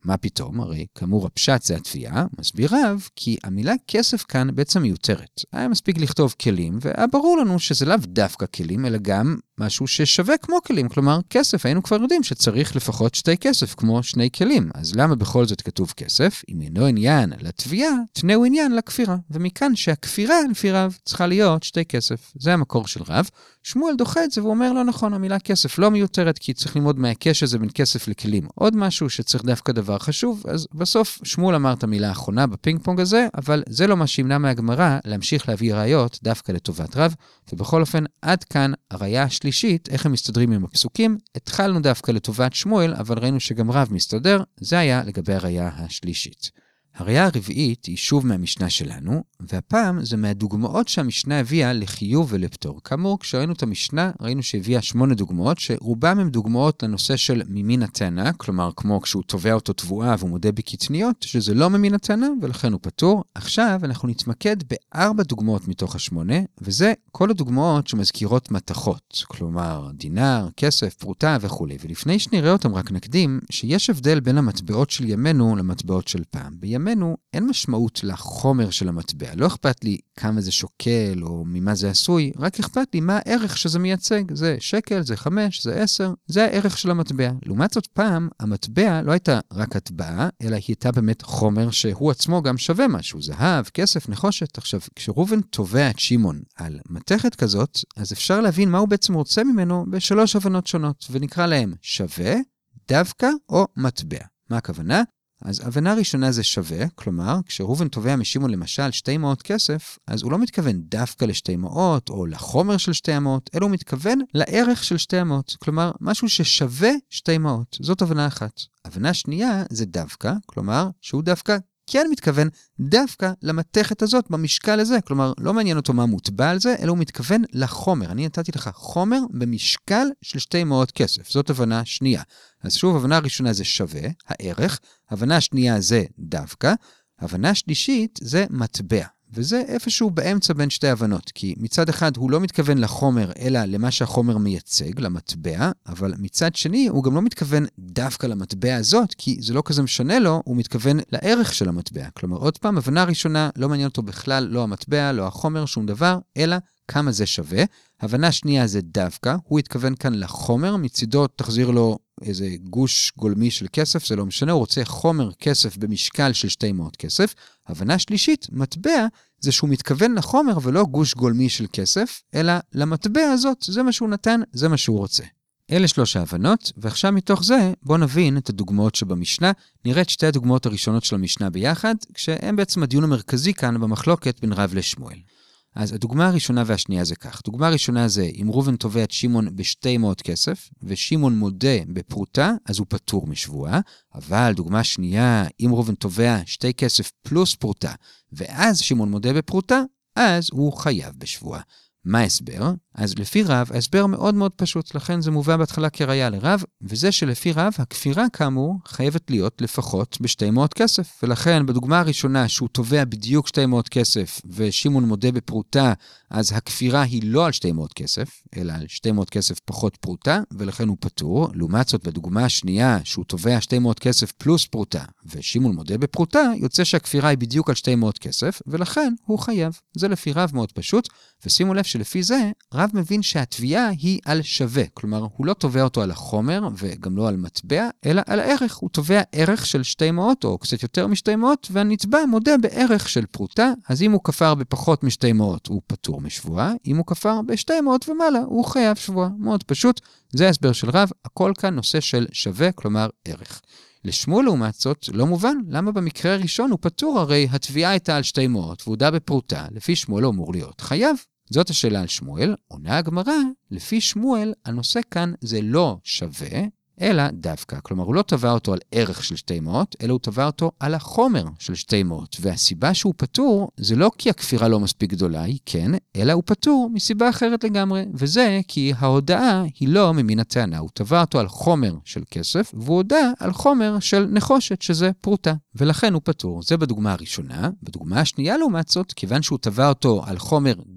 מה פתאום? הרי כאמור הפשט זה התביעה, מסביר רב, כי המילה כסף כאן בעצם מיותרת. היה מספיק לכתוב כלים, והיה ברור לנו שזה לאו דווקא כלים, אלא גם משהו ששווה כמו כלים, כלומר כסף, היינו כבר יודעים שצריך לפחות שתי כסף כמו שני כלים, אז למה בכל זאת כתוב כסף? אם אינו עניין לתביעה, תנאו עניין לכפירה, ומכאן שהכפירה לפי רב צריכה להיות שתי כסף. זה המקור של רב. שמואל דוחה את זה ואומר לא נכון, המילה כסף לא מיותרת, כי צריך ללמוד מהקש הזה בין כסף לכלים. עוד משהו שצריך דווקא דבר חשוב, אז בסוף שמואל אמר את המילה האחרונה בפינג פונג הזה, אבל זה לא מה שימנע מהגמרא להמשיך להביא ראיות דווקא לטובת רב, ובכל אופן עד כאן הראיה השלישית, איך הם מסתדרים עם הפסוקים. התחלנו דווקא לטובת שמואל, אבל ראינו שגם רב מסתדר, זה היה לגבי הראיה השלישית. הראיה הרביעית היא שוב מהמשנה שלנו, והפעם זה מהדוגמאות שהמשנה הביאה לחיוב ולפטור. כאמור, כשראינו את המשנה, ראינו שהביאה שמונה דוגמאות, שרובם הם דוגמאות לנושא של ממין הטענה, כלומר כמו כשהוא תובע אותו תבואה והוא מודה בקטניות, שזה לא ממין הטענה, ולכן הוא פטור. עכשיו אנחנו נתמקד בארבע דוגמאות מתוך השמונה, וזה כל הדוגמאות שמזכירות מתכות, כלומר דינר, כסף, פרוטה וכו'. ולפני שנראה אותם רק נקדים, שיש הבדל בין המטבעות של ימינו למטבעות של פעם. בימינו אין משמעות לחומר של המטבע. לא אכפת לי כמה זה שוקל או ממה זה עשוי, רק אכפת לי מה הערך שזה מייצג. זה שקל, זה חמש, זה עשר, זה הערך של המטבע. לעומת זאת פעם, המטבע לא הייתה רק הטבעה, אלא היא הייתה באמת חומר שהוא עצמו גם שווה משהו. זהב, כסף, נחושת. עכשיו, כשראובן תובע את שמעון על מתכת כזאת, אז אפשר להבין מה הוא בעצם רוצה ממנו בשלוש הבנות שונות, ונקרא להם שווה, דווקא או מטבע. מה הכוונה? אז הבנה ראשונה זה שווה, כלומר, כשראובן תובע משמעון למשל שתי מאות כסף, אז הוא לא מתכוון דווקא לשתי מאות או לחומר של שתי מאות, אלא הוא מתכוון לערך של שתי מאות, כלומר, משהו ששווה שתי מאות. זאת הבנה אחת. הבנה שנייה זה דווקא, כלומר, שהוא דווקא כן מתכוון דווקא למתכת הזאת במשקל הזה, כלומר לא מעניין אותו מה מוטבע על זה, אלא הוא מתכוון לחומר. אני נתתי לך חומר במשקל של שתי מאות כסף, זאת הבנה שנייה. אז שוב, הבנה הראשונה זה שווה, הערך, הבנה השנייה זה דווקא, הבנה שלישית זה מטבע. וזה איפשהו באמצע בין שתי הבנות, כי מצד אחד הוא לא מתכוון לחומר, אלא למה שהחומר מייצג, למטבע, אבל מצד שני הוא גם לא מתכוון דווקא למטבע הזאת, כי זה לא כזה משנה לו, הוא מתכוון לערך של המטבע. כלומר, עוד פעם, הבנה ראשונה לא מעניין אותו בכלל, לא המטבע, לא החומר, שום דבר, אלא כמה זה שווה. הבנה שנייה זה דווקא, הוא התכוון כאן לחומר, מצידו תחזיר לו איזה גוש גולמי של כסף, זה לא משנה, הוא רוצה חומר כסף במשקל של שתי מאות כסף. הבנה שלישית, מטבע, זה שהוא מתכוון לחומר ולא גוש גולמי של כסף, אלא למטבע הזאת, זה מה שהוא נתן, זה מה שהוא רוצה. אלה שלוש ההבנות, ועכשיו מתוך זה בוא נבין את הדוגמאות שבמשנה, נראה את שתי הדוגמאות הראשונות של המשנה ביחד, כשהם בעצם הדיון המרכזי כאן במחלוקת בין רב לשמואל. אז הדוגמה הראשונה והשנייה זה כך. דוגמה הראשונה זה, אם ראובן תובע את שמעון בשתי מאות כסף, ושמעון מודה בפרוטה, אז הוא פטור משבועה. אבל דוגמה שנייה, אם ראובן תובע שתי כסף פלוס פרוטה, ואז שמעון מודה בפרוטה, אז הוא חייב בשבועה. מה ההסבר? אז לפי רב, ההסבר מאוד מאוד פשוט, לכן זה מובא בהתחלה כראיה לרב, וזה שלפי רב, הכפירה כאמור חייבת להיות לפחות ב-שתי מאות כסף. ולכן בדוגמה הראשונה שהוא תובע בדיוק שתי מאות כסף, ושמעון מודה בפרוטה, אז הכפירה היא לא על שתי מאות כסף, אלא על שתי מאות כסף פחות פרוטה, ולכן הוא פטור. לעומת זאת, בדוגמה השנייה שהוא תובע שתי מאות כסף פלוס פרוטה, ושמעון מודה בפרוטה, יוצא שהכפירה היא בדיוק על שתי מאות כסף, ולכן הוא חייב. זה לפי רב מאוד פשוט, ושימו לב שלפי זה, רב מבין שהתביעה היא על שווה, כלומר, הוא לא תובע אותו על החומר, וגם לא על מטבע, אלא על הערך. הוא תובע ערך של שתי מאות, או קצת יותר משתי מאות, והנתבע מודה בערך של פרוטה, אז אם הוא כפר בפחות משתי מאות, הוא פטור משבועה, אם הוא כפר בשתי מאות ומעלה, הוא חייב שבועה. מאוד פשוט, זה ההסבר של רב, הכל כאן נושא של שווה, כלומר ערך. לשמואל לעומת זאת לא מובן, למה במקרה הראשון הוא פטור, הרי התביעה הייתה על שתי מאות, והודה בפרוטה, לפי שמואל הוא אמור להיות חייב. זאת השאלה על שמואל. עונה הגמרא, לפי שמואל, הנושא כאן זה לא שווה, אלא דווקא. כלומר, הוא לא תבע אותו על ערך של שתי מאות, אלא הוא תבע אותו על החומר של שתי מאות. והסיבה שהוא פטור, זה לא כי הכפירה לא מספיק גדולה, היא כן, אלא הוא פטור מסיבה אחרת לגמרי. וזה כי ההודעה היא לא ממין הטענה. הוא תבע אותו על חומר של כסף, והוא הודע על חומר של נחושת, שזה פרוטה. ולכן הוא פטור. זה בדוגמה הראשונה. בדוגמה השנייה לעומת זאת, כיוון שהוא תבע אותו על חומר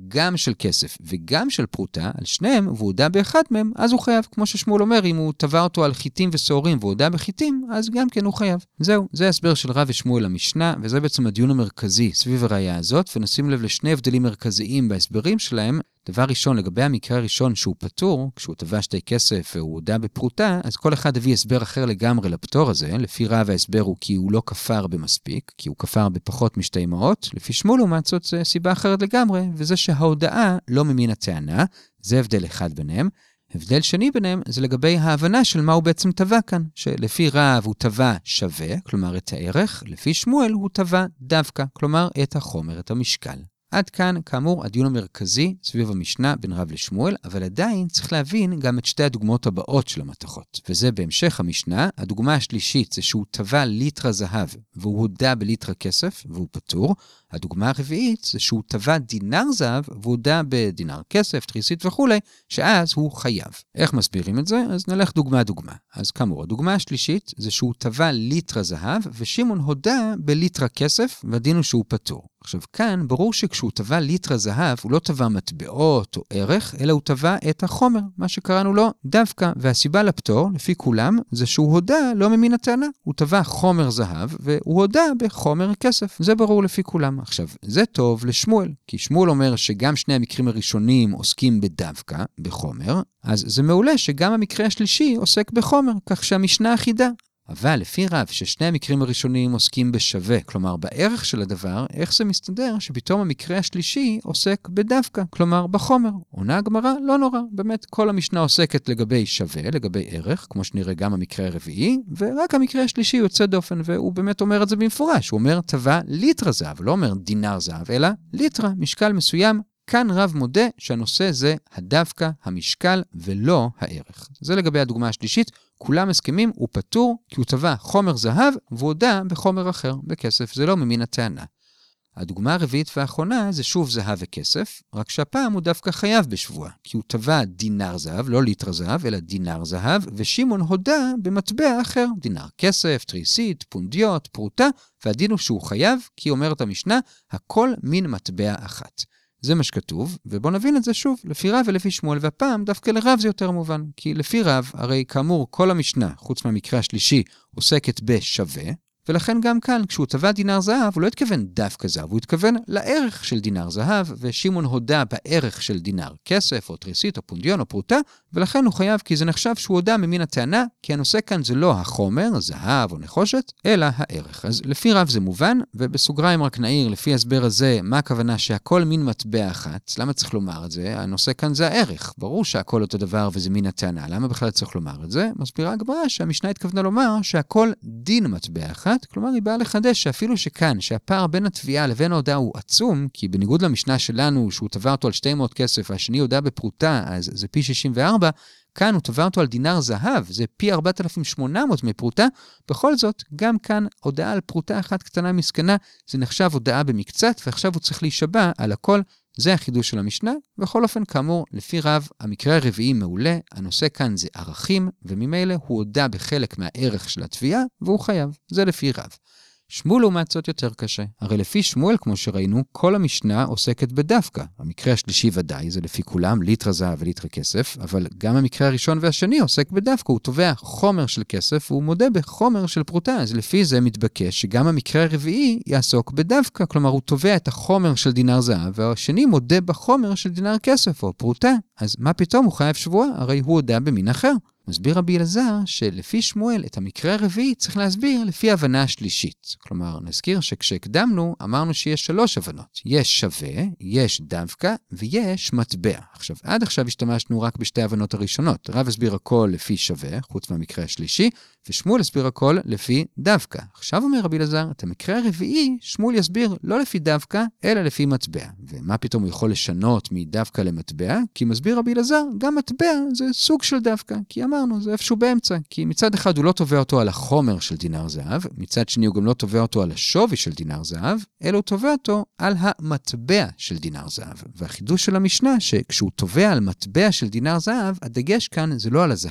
גם של כסף וגם של פרוטה, על שניהם, והוא הודה באחד מהם, אז הוא חייב. כמו ששמואל אומר, אם הוא טבע אותו על חיטים וסעורים והוא הודה בחיטים, אז גם כן הוא חייב. זהו, זה ההסבר של רב ושמואל למשנה, וזה בעצם הדיון המרכזי סביב הראייה הזאת, ונשים לב לשני הבדלים מרכזיים בהסברים שלהם. דבר ראשון, לגבי המקרה הראשון שהוא פטור, כשהוא טבע שתי כסף והוא הודה בפרוטה, אז כל אחד הביא הסבר אחר לגמרי לפטור הזה. לפי רב ההסבר הוא כי הוא לא כפר במספיק, כי הוא כפר בפחות משתי מעות. לפי שמואל לעומת זאת זה סיבה אחרת לגמרי, וזה שההודאה לא ממין הטענה. זה הבדל אחד ביניהם. הבדל שני ביניהם זה לגבי ההבנה של מה הוא בעצם טבע כאן, שלפי רב הוא טבע שווה, כלומר את הערך, לפי שמואל הוא טבע דווקא, כלומר את החומר, את המשקל. עד כאן, כאמור, הדיון המרכזי סביב המשנה בין רב לשמואל, אבל עדיין צריך להבין גם את שתי הדוגמאות הבאות של המתכות. וזה בהמשך המשנה. הדוגמה השלישית זה שהוא טבע ליטרה זהב, והוא הודה בליטרה כסף, והוא פטור. הדוגמה הרביעית זה שהוא טבע דינר זהב, והוא הודה בדינר כסף, תריסית וכו', שאז הוא חייב. איך מסבירים את זה? אז נלך דוגמה דוגמה. אז כאמור, הדוגמה השלישית זה שהוא טבע ליטרה זהב, ושמעון הודה בליטרה כסף, והדין הוא שהוא פטור. עכשיו כאן ברור שכשהוא טבע ליטרה זהב, הוא לא טבע מטבעות או ערך, אלא הוא טבע את החומר, מה שקראנו לו דווקא. והסיבה לפטור, לפי כולם, זה שהוא הודה לא ממין הטענה. הוא טבע חומר זהב, והוא הודה בחומר כסף. זה ברור לפי כולם. עכשיו, זה טוב לשמואל, כי שמואל אומר שגם שני המקרים הראשונים עוסקים בדווקא, בחומר, אז זה מעולה שגם המקרה השלישי עוסק בחומר, כך שהמשנה אחידה. אבל לפי רב ששני המקרים הראשונים עוסקים בשווה, כלומר בערך של הדבר, איך זה מסתדר שפתאום המקרה השלישי עוסק בדווקא, כלומר בחומר? עונה הגמרא, לא נורא, באמת כל המשנה עוסקת לגבי שווה, לגבי ערך, כמו שנראה גם המקרה הרביעי, ורק המקרה השלישי יוצא דופן, והוא באמת אומר את זה במפורש, הוא אומר טבע ליטרה זהב, לא אומר דינר זהב, אלא ליטרה, משקל מסוים. כאן רב מודה שהנושא זה הדווקא, המשקל ולא הערך. זה לגבי הדוגמה השלישית, כולם הסכמים, הוא פטור כי הוא טבע חומר זהב והוא הודה בחומר אחר, בכסף, זה לא ממין הטענה. הדוגמה הרביעית והאחרונה זה שוב זהב וכסף, רק שהפעם הוא דווקא חייב בשבועה, כי הוא טבע דינר זהב, לא ליטר זהב, אלא דינר זהב, ושמעון הודה במטבע אחר, דינר כסף, תריסית, פונדיות, פרוטה, והדין הוא שהוא חייב, כי אומרת המשנה, הכל מין מטבע אחת. זה מה שכתוב, ובוא נבין את זה שוב, לפי רב ולפי שמואל, והפעם דווקא לרב זה יותר מובן, כי לפי רב, הרי כאמור כל המשנה, חוץ מהמקרה השלישי, עוסקת בשווה, ולכן גם כאן, כשהוא טבע דינר זהב, הוא לא התכוון דווקא זהב, הוא התכוון לערך של דינר זהב, ושמעון הודה בערך של דינר כסף, או תריסית, או פונדיון, או פרוטה, ולכן הוא חייב, כי זה נחשב שהוא הודה ממין הטענה, כי הנושא כאן זה לא החומר, זהב או נחושת, אלא הערך. אז לפי רב זה מובן, ובסוגריים רק נעיר, לפי הסבר הזה, מה הכוונה שהכל מין מטבע אחת? למה צריך לומר את זה? הנושא כאן זה הערך. ברור שהכל אותו דבר וזה מין הטענה. למה בכלל צריך לומר את זה? מסבירה הגמרא שהמשנה התכוונה לומר שהכל דין מטבע אחת. כלומר, היא באה לחדש שאפילו שכאן, שהפער בין התביעה לבין ההודעה הוא עצום, כי בניגוד למשנה שלנו, שהוא טבע אותו על שתי מאות כסף, והשני הודעה בפרוטה, אז זה פי שישים וארבע, כאן הוא טבע אותו על דינר זהב, זה פי ארבעת אלפים ושמונה מאות מפרוטה. בכל זאת, גם כאן הודעה על פרוטה אחת קטנה מסכנה, זה נחשב הודעה במקצת, ועכשיו הוא צריך להישבע על הכל. זה החידוש של המשנה, בכל אופן כאמור, לפי רב, המקרה הרביעי מעולה, הנושא כאן זה ערכים, וממילא הוא הודע בחלק מהערך של התביעה, והוא חייב. זה לפי רב. שמואל לעומת זאת יותר קשה. הרי לפי שמואל, כמו שראינו, כל המשנה עוסקת בדווקא. המקרה השלישי ודאי, זה לפי כולם, ליטרה זהב וליטרה כסף, אבל גם המקרה הראשון והשני עוסק בדווקא. הוא תובע חומר של כסף, והוא מודה בחומר של פרוטה. אז לפי זה מתבקש שגם המקרה הרביעי יעסוק בדווקא. כלומר, הוא תובע את החומר של דינר זהב, והשני מודה בחומר של דינר כסף או פרוטה. אז מה פתאום הוא חייב שבועה? הרי הוא הודה במין אחר. מסביר רבי אלעזר שלפי שמואל את המקרה הרביעי צריך להסביר לפי ההבנה השלישית. כלומר, נזכיר שכשהקדמנו אמרנו שיש שלוש הבנות. יש שווה, יש דווקא ויש מטבע. עכשיו, עד עכשיו השתמשנו רק בשתי ההבנות הראשונות. רב הסביר הכל לפי שווה, חוץ מהמקרה השלישי, ושמואל הסביר הכל לפי דווקא. עכשיו אומר רבי אלעזר, את המקרה הרביעי שמואל יסביר לא לפי דווקא, אלא לפי מטבע. ומה פתאום הוא יכול לשנות מדווקא למטבע? כי מסביר רבי אלעזר, גם מטבע זה סוג של דווקא, כי אמרנו, זה איפשהו באמצע. כי מצד אחד הוא לא תובע אותו על החומר של דינר זהב, מצד שני הוא גם לא תובע אותו על השווי של דינר זהב, אלא הוא תובע אותו על המטבע של דינר זהב. והחידוש של המשנה שכשהוא תובע על מטבע של דינר זהב, הדגש כאן זה לא על הזהב,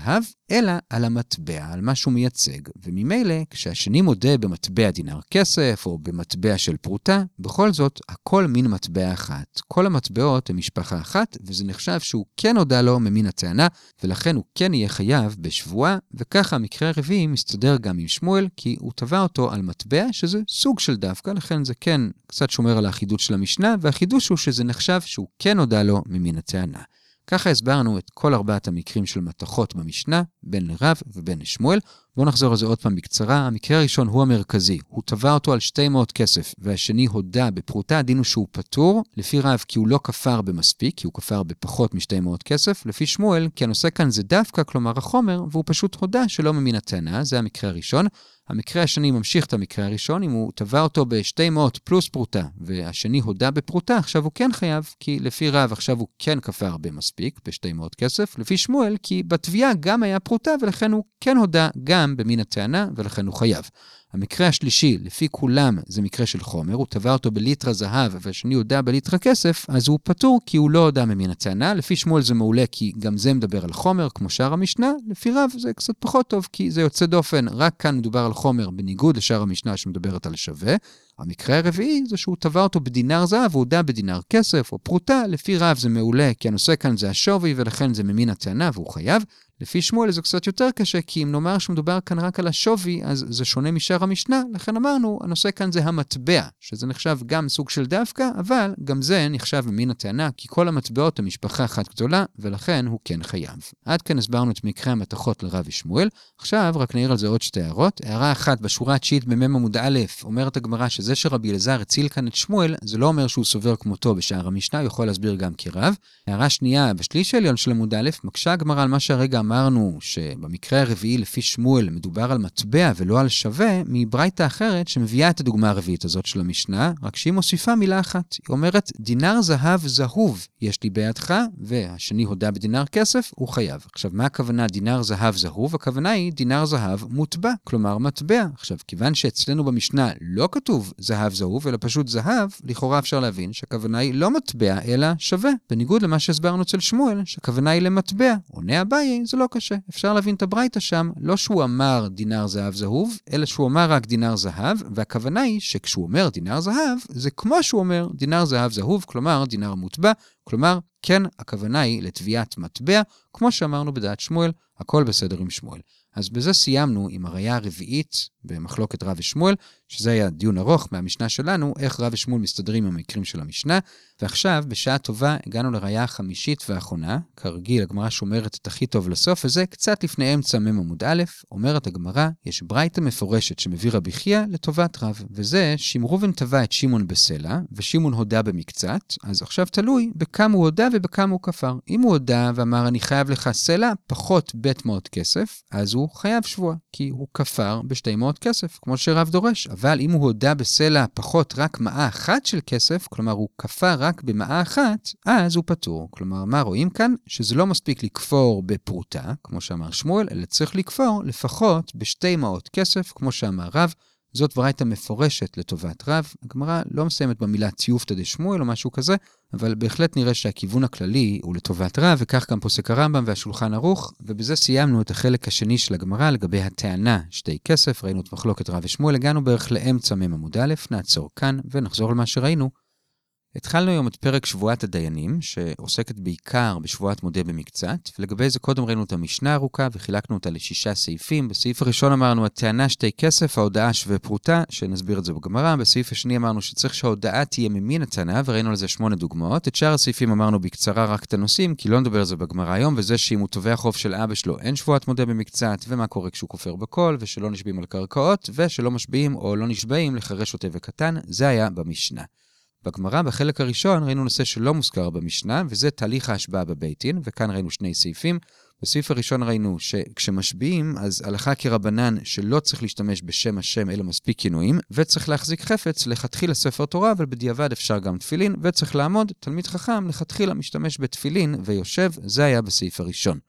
אלא על המטבע, על מה שהוא מייצג. וממילא, כשהשני מודה במטבע דינר כסף, או במטבע של פרוטה, בכל זאת, הכל מין מטבע אחת. כל המטבעות הם משפחה אחת, וזה נחשב שהוא כן הודה לו ממין הטענה, ולכן הוא כן יהיה חייב בשבועה, וככה המקרה הרביעי מסתדר גם עם שמואל, כי הוא טבע אותו על מטבע, שזה סוג של דווקא, לכן זה כן קצת שומר על האחידות של המשנה, והחידוש הוא שזה נחשב שהוא כן הודה לו ממין הטענה. ככה הסברנו את כל ארבעת המקרים של מתכות במשנה, בין לרב ובין לשמואל. בואו נחזור על זה עוד פעם בקצרה. המקרה הראשון הוא המרכזי. הוא טבע אותו על שתי מאות כסף, והשני הודה בפרוטה. הדין הוא שהוא פטור, לפי רב כי הוא לא כפר במספיק, כי הוא כפר בפחות משתי מאות כסף. לפי שמואל, כי הנושא כאן זה דווקא, כלומר החומר, והוא פשוט הודה שלא ממין הטענה. זה המקרה הראשון. המקרה השני ממשיך את המקרה הראשון, אם הוא טבע אותו ב-שתי מאות פלוס פרוטה, והשני הודה בפרוטה, עכשיו הוא כן חייב, כי לפי רב עכשיו הוא כן כפר במספיק, ב-שתי מאות כסף, לפי שמואל, כי בתביעה גם היה פרוטה, ולכן הוא כן הודה גם במין הטענה, ולכן הוא חייב. המקרה השלישי, לפי כולם, זה מקרה של חומר, הוא טבע אותו בליטרה זהב, והשני הודה בליטרה כסף, אז הוא פטור כי הוא לא הודה ממין הטענה. לפי שמואל זה מעולה, כי גם זה מדבר על חומר, כמו שאר המשנה. לפי רב זה קצת פחות טוב, כי זה יוצא דופן, רק כאן מדובר על חומר, בניגוד לשאר המשנה שמדברת על שווה. המקרה הרביעי זה שהוא טבע אותו בדינר זהב, הוא הודה בדינר כסף או פרוטה. לפי רב זה מעולה, כי הנושא כאן זה השווי, ולכן זה ממין הטענה והוא חייב. לפי שמואל זה קצת יותר קשה, כי אם נאמר שמדובר כאן רק על השווי, אז זה שונה משאר המשנה, לכן אמרנו, הנושא כאן זה המטבע, שזה נחשב גם סוג של דווקא, אבל גם זה נחשב ממין הטענה, כי כל המטבעות הם משפחה אחת גדולה, ולכן הוא כן חייב. עד כאן הסברנו את מקרה המתכות לרב ושמואל. עכשיו רק נעיר על זה עוד שתי הערות. הערה אחת, בשורה התשיעית במם עמוד א', אומרת הגמרא שזה שרבי אלעזר הציל כאן את שמואל, זה לא אומר שהוא סובר כמותו בשאר המשנה, הוא יכול להסביר גם כרב. הערה שנייה, בשליש העליון של עמוד א', מקשה הגמרא על מה שהרגע אמרנו שבמקרה הרביעי לפי שמואל מדובר על מטבע ולא על שווה, מברייתא אחרת שמביאה את הדוגמה הרביעית הזאת של המשנה, רק שהיא מוסיפה מילה אחת. היא אומרת, דינר זהב זהוב יש לי בידך, והשני הודה בדינר כסף, הוא חייב. עכשיו, מה הכוונה דינר זהב זהוב? הכוונה היא דינר זהב מוטבע, כלומר מטבע. עכשיו, כיוון שאצלנו במשנה לא כתוב זהב זהוב, אלא פשוט זהב, לכאורה אפשר להבין שהכוונה היא לא מטבע, אלא שווה. בניגוד למה שהסברנו אצל שמואל, שהכוונה היא למטבע. עונה אביי, זה לא קשה. אפשר להבין את הברייתא שם, לא שהוא אמר דינר זהב זהוב, אלא שהוא אמר רק דינר זהב, והכוונה היא שכשהוא אומר דינר זהב, זה כמו שהוא אומר דינר זהב זהוב, כלומר דינר מוטבע, כלומר כן הכוונה היא לתביעת מטבע, כמו שאמרנו בדעת שמואל, הכל בסדר עם שמואל. אז בזה סיימנו עם הראיה הרביעית במחלוקת רב ושמואל, שזה היה דיון ארוך מהמשנה שלנו, איך רב ושמואל מסתדרים עם המקרים של המשנה, ועכשיו בשעה טובה הגענו לראיה החמישית והאחרונה, כרגיל הגמרא שומרת את הכי טוב לסוף, וזה קצת לפני אמצע מם עמוד א', אומרת הגמרא, יש ברייתא מפורשת שמביא רבי חייא לטובת רב, וזה שאם ראובן טבע את שמעון בסלע, ושמעון הודה במקצת, אז עכשיו תלוי בכמה הוא הודה ובכמה הוא כפר. אם הוא הודה ואמר אני חייב לך סלע פחות בית מאות כסף, אז הוא חייב שבוע, כי הוא כפר בשתי מאות כסף, כמו שרב דורש. אבל אם הוא הודה בסלע פחות רק מאה אחת של כסף, כלומר הוא כפר רק במאה אחת, אז הוא פטור. כלומר, מה רואים כאן? שזה לא מספיק לכפור בפרוטה, כמו שאמר שמואל, אלא צריך לכפור לפחות בשתי מאות כסף, כמו שאמר רב. זאת ברייתא מפורשת לטובת רב. הגמרא לא מסיימת במילה ציופתא דשמואל או משהו כזה, אבל בהחלט נראה שהכיוון הכללי הוא לטובת רב, וכך גם פוסק הרמב"ם והשולחן ערוך, ובזה סיימנו את החלק השני של הגמרא לגבי הטענה שתי כסף. ראינו את מחלוקת רב ושמואל, הגענו בערך לאמצע מם עמוד א', נעצור כאן ונחזור למה שראינו. התחלנו היום את פרק שבועת הדיינים, שעוסקת בעיקר בשבועת מודה במקצת, ולגבי זה קודם ראינו את המשנה ארוכה וחילקנו אותה לשישה סעיפים. בסעיף הראשון אמרנו הטענה שתי כסף, ההודעה שווה פרוטה, שנסביר את זה בגמרא. בסעיף השני אמרנו שצריך שההודעה תהיה ממין הטענה, וראינו על זה שמונה דוגמאות. את שאר הסעיפים אמרנו בקצרה רק את הנושאים, כי לא נדבר על זה בגמרא היום, וזה שאם הוא תובע חוב של אבא שלו אין שבועת מודה במקצת, ומה קורה כשהוא כופר בכל, ושלא נשבעים על קרקעות, ושלא משביעים או לא נשבעים לחרש שוטה וקטן. זה היה במשנה. בגמרא בחלק הראשון ראינו נושא שלא מוזכר במשנה, וזה תהליך ההשבעה בבית דין, וכאן ראינו שני סעיפים. בסעיף הראשון ראינו שכשמשביעים, אז הלכה כרבנן שלא צריך להשתמש בשם השם אלא מספיק כינויים, וצריך להחזיק חפץ לכתחילה ספר תורה, אבל בדיעבד אפשר גם תפילין, וצריך לעמוד תלמיד חכם לכתחילה משתמש בתפילין ויושב. זה היה בסעיף הראשון.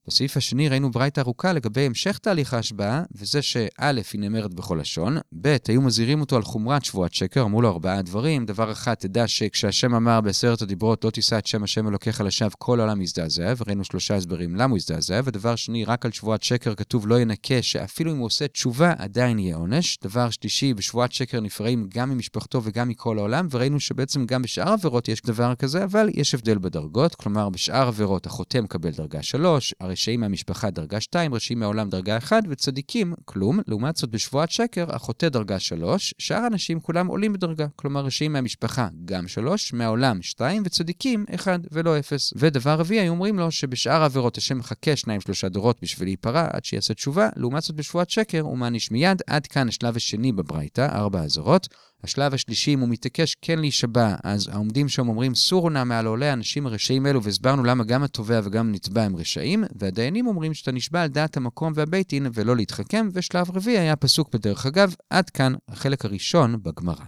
בסעיף השני ראינו ברייתא ארוכה לגבי המשך תהליך ההשבעה, וזה שא' היא נאמרת בכל לשון, ב' היו מזהירים אותו על חומרת שבועת שקר, אמרו לו ארבעה דברים. דבר אחד, תדע שכשהשם אמר בעשרת הדיברות לא תישא את שם השם אלוקיך לשווא, כל העולם יזדעזע, וראינו שלושה הסברים למה הוא יזדעזע. ודבר שני, רק על שבועת שקר כתוב לא ינקה, שאפילו אם הוא עושה תשובה עדיין יהיה עונש. דבר שלישי, בשבועת שקר נפרעים גם ממשפחתו וגם מכל העולם, וראינו שבעצם גם בשאר עבירות יש דבר כזה, אבל יש הבדל בדרגות. כלומר, בשאר עבירות החוטא מקבל דרגה שלוש, הרשעים מהמשפחה דרגה שתיים, רשעים מהעולם דרגה אחת, וצדיקים כלום. לעומת זאת בשבועת שקר החוטא דרגה שלוש, שאר האנשים כולם עולים בדרגה. כלומר, רשעים מהמשפחה גם שלוש, מהעולם שתיים, וצדיקים אחד ולא אפס. ודבר רביעי, היו אומרים לו שבשאר העבירות השם מחכה שניים שלושה דורות בשביל להיפרע עד שיעשה תשובה. לעומת זאת בשבועת שקר הוא מעניש מיד. עד כאן השלב השני בברייתא, ארבע אזהרות. השלב השלישי, אם הוא מתעקש כן להישבע, אז העומדים שם אומרים סורו נא מעל עולה האנשים הרשעים אלו, והסברנו למה גם התובע וגם נתבע הם רשעים, והדיינים אומרים שאתה נשבע על דעת המקום והבית דין ולא להתחכם. ושלב רביעי היה פסוק בדרך אגב. עד כאן החלק הראשון בגמרא.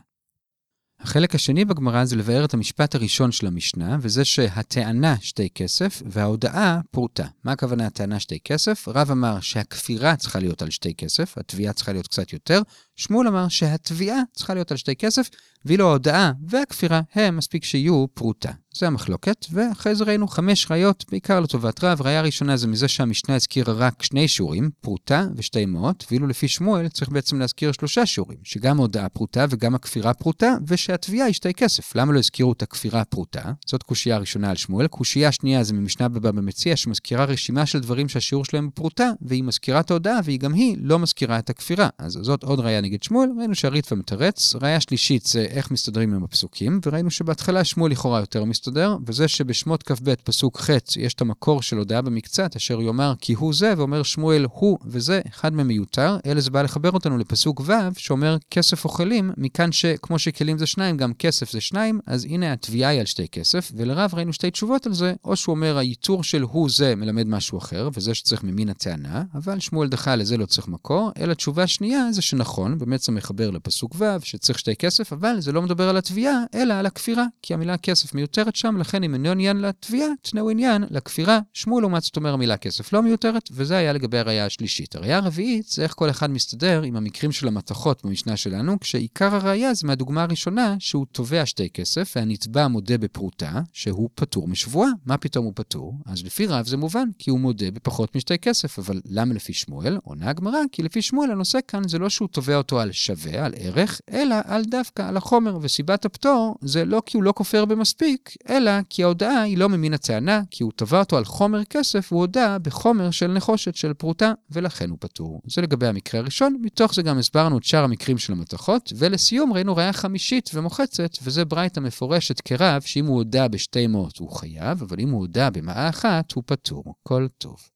החלק השני בגמרא זה לבאר את המשפט הראשון של המשנה, וזה שהטענה שתי כסף וההודעה פרוטה. מה הכוונה הטענה שתי כסף? רב אמר שהכפירה צריכה להיות על שתי כסף, התביעה צריכה להיות קצת יותר. שמואל אמר שהתביעה צריכה להיות על שתי כסף, ואילו ההודעה והכפירה הם מספיק שיהיו פרוטה. זה המחלוקת, ואחרי זה ראינו חמש ראיות, בעיקר לטובת רב. ראיה ראשונה זה מזה שהמשנה הזכירה רק שני שיעורים, פרוטה ושתי מאות, ואילו לפי שמואל צריך בעצם להזכיר שלושה שיעורים, שגם ההודעה פרוטה וגם הכפירה פרוטה, ושהתביעה היא שתי כסף. למה לא הזכירו את הכפירה פרוטה? זאת קושייה ראשונה על שמואל. קושייה שנייה זה ממשנה בבא מציעא, שמזכירה רשימה של דברים שהשיעור שלהם פרוטה, והיא מזכירה את ההודעה, והיא גם היא לא מזכירה את הכפירה. אז זאת עוד ראיה נגד שמואל. ראינו שהריטב"א מתרץ. ראיה שלישית זה איך מסתדרים עם הפסוקים, וראינו שבהתחלה שמואל לכאורה יותר מסתדר, וזה שבשמות כ"ב פסוק ח' יש את המקור של הודעה במקצת, אשר יאמר כי הוא זה, ואומר שמואל הוא וזה, אחד מהם מיותר. אלא זה בא לחבר אותנו לפסוק ו' שאומר כסף אוכלים, מכאן שכמו שכלים זה שניים, גם כסף זה שניים, אז הנה התביעה היא על שתי כסף. ולרב ראינו שתי תשובות על זה, או שהוא אומר הייתור של הוא זה מלמד משהו אחר, וזה שצריך ממין הטענה, אבל שמואל דחה לזה לא צריך מקור. אלא תשובה שנייה זה שנכון, באמת זה מחבר לפסוק ו' שצריך שתי כסף, אבל זה לא מדבר על התביעה, אלא על הכפירה, כי המילה כסף מיותרת שם, לכן אם אינו עניין לתביעה, תנאו עניין לכפירה. שמואל לעומת זאת אומר המילה כסף לא מיותרת, וזה היה לגבי הראיה השלישית. הראיה הרביעית זה איך כל אחד מסתדר עם המקרים של המתכות במשנה שלנו, כשעיקר הראיה זה מהדוגמה הראשונה שהוא תובע שתי כסף, והנתבע מודה בפרוטה, שהוא פטור משבועה. מה פתאום הוא פטור? אז לפי רב זה מובן, כי הוא מודה בפחות משתי כסף, אבל למה לפי שמואל? עונה הגמרא, כי לפי שמואל הנושא כאן זה לא שהוא תובע אותו על שווה, על ערך, אלא על דווקא על החומר, וסיבת הפטור זה לא כי הוא לא כופר במספיק, אלא כי ההודעה היא לא ממין הטענה, כי הוא תבע אותו על חומר כסף, הוא הודע בחומר של נחושת, של פרוטה, ולכן הוא פטור. זה לגבי המקרה הראשון, מתוך זה גם הסברנו את שאר המקרים של המתכות, ולסיום ראינו ראיה חמישית ומוחצת, וזה ברייתא מפורשת כרב, שאם הוא הודע בשתי מאות הוא חייב, אבל אם הוא הודע במאה אחת הוא פטור. כל טוב.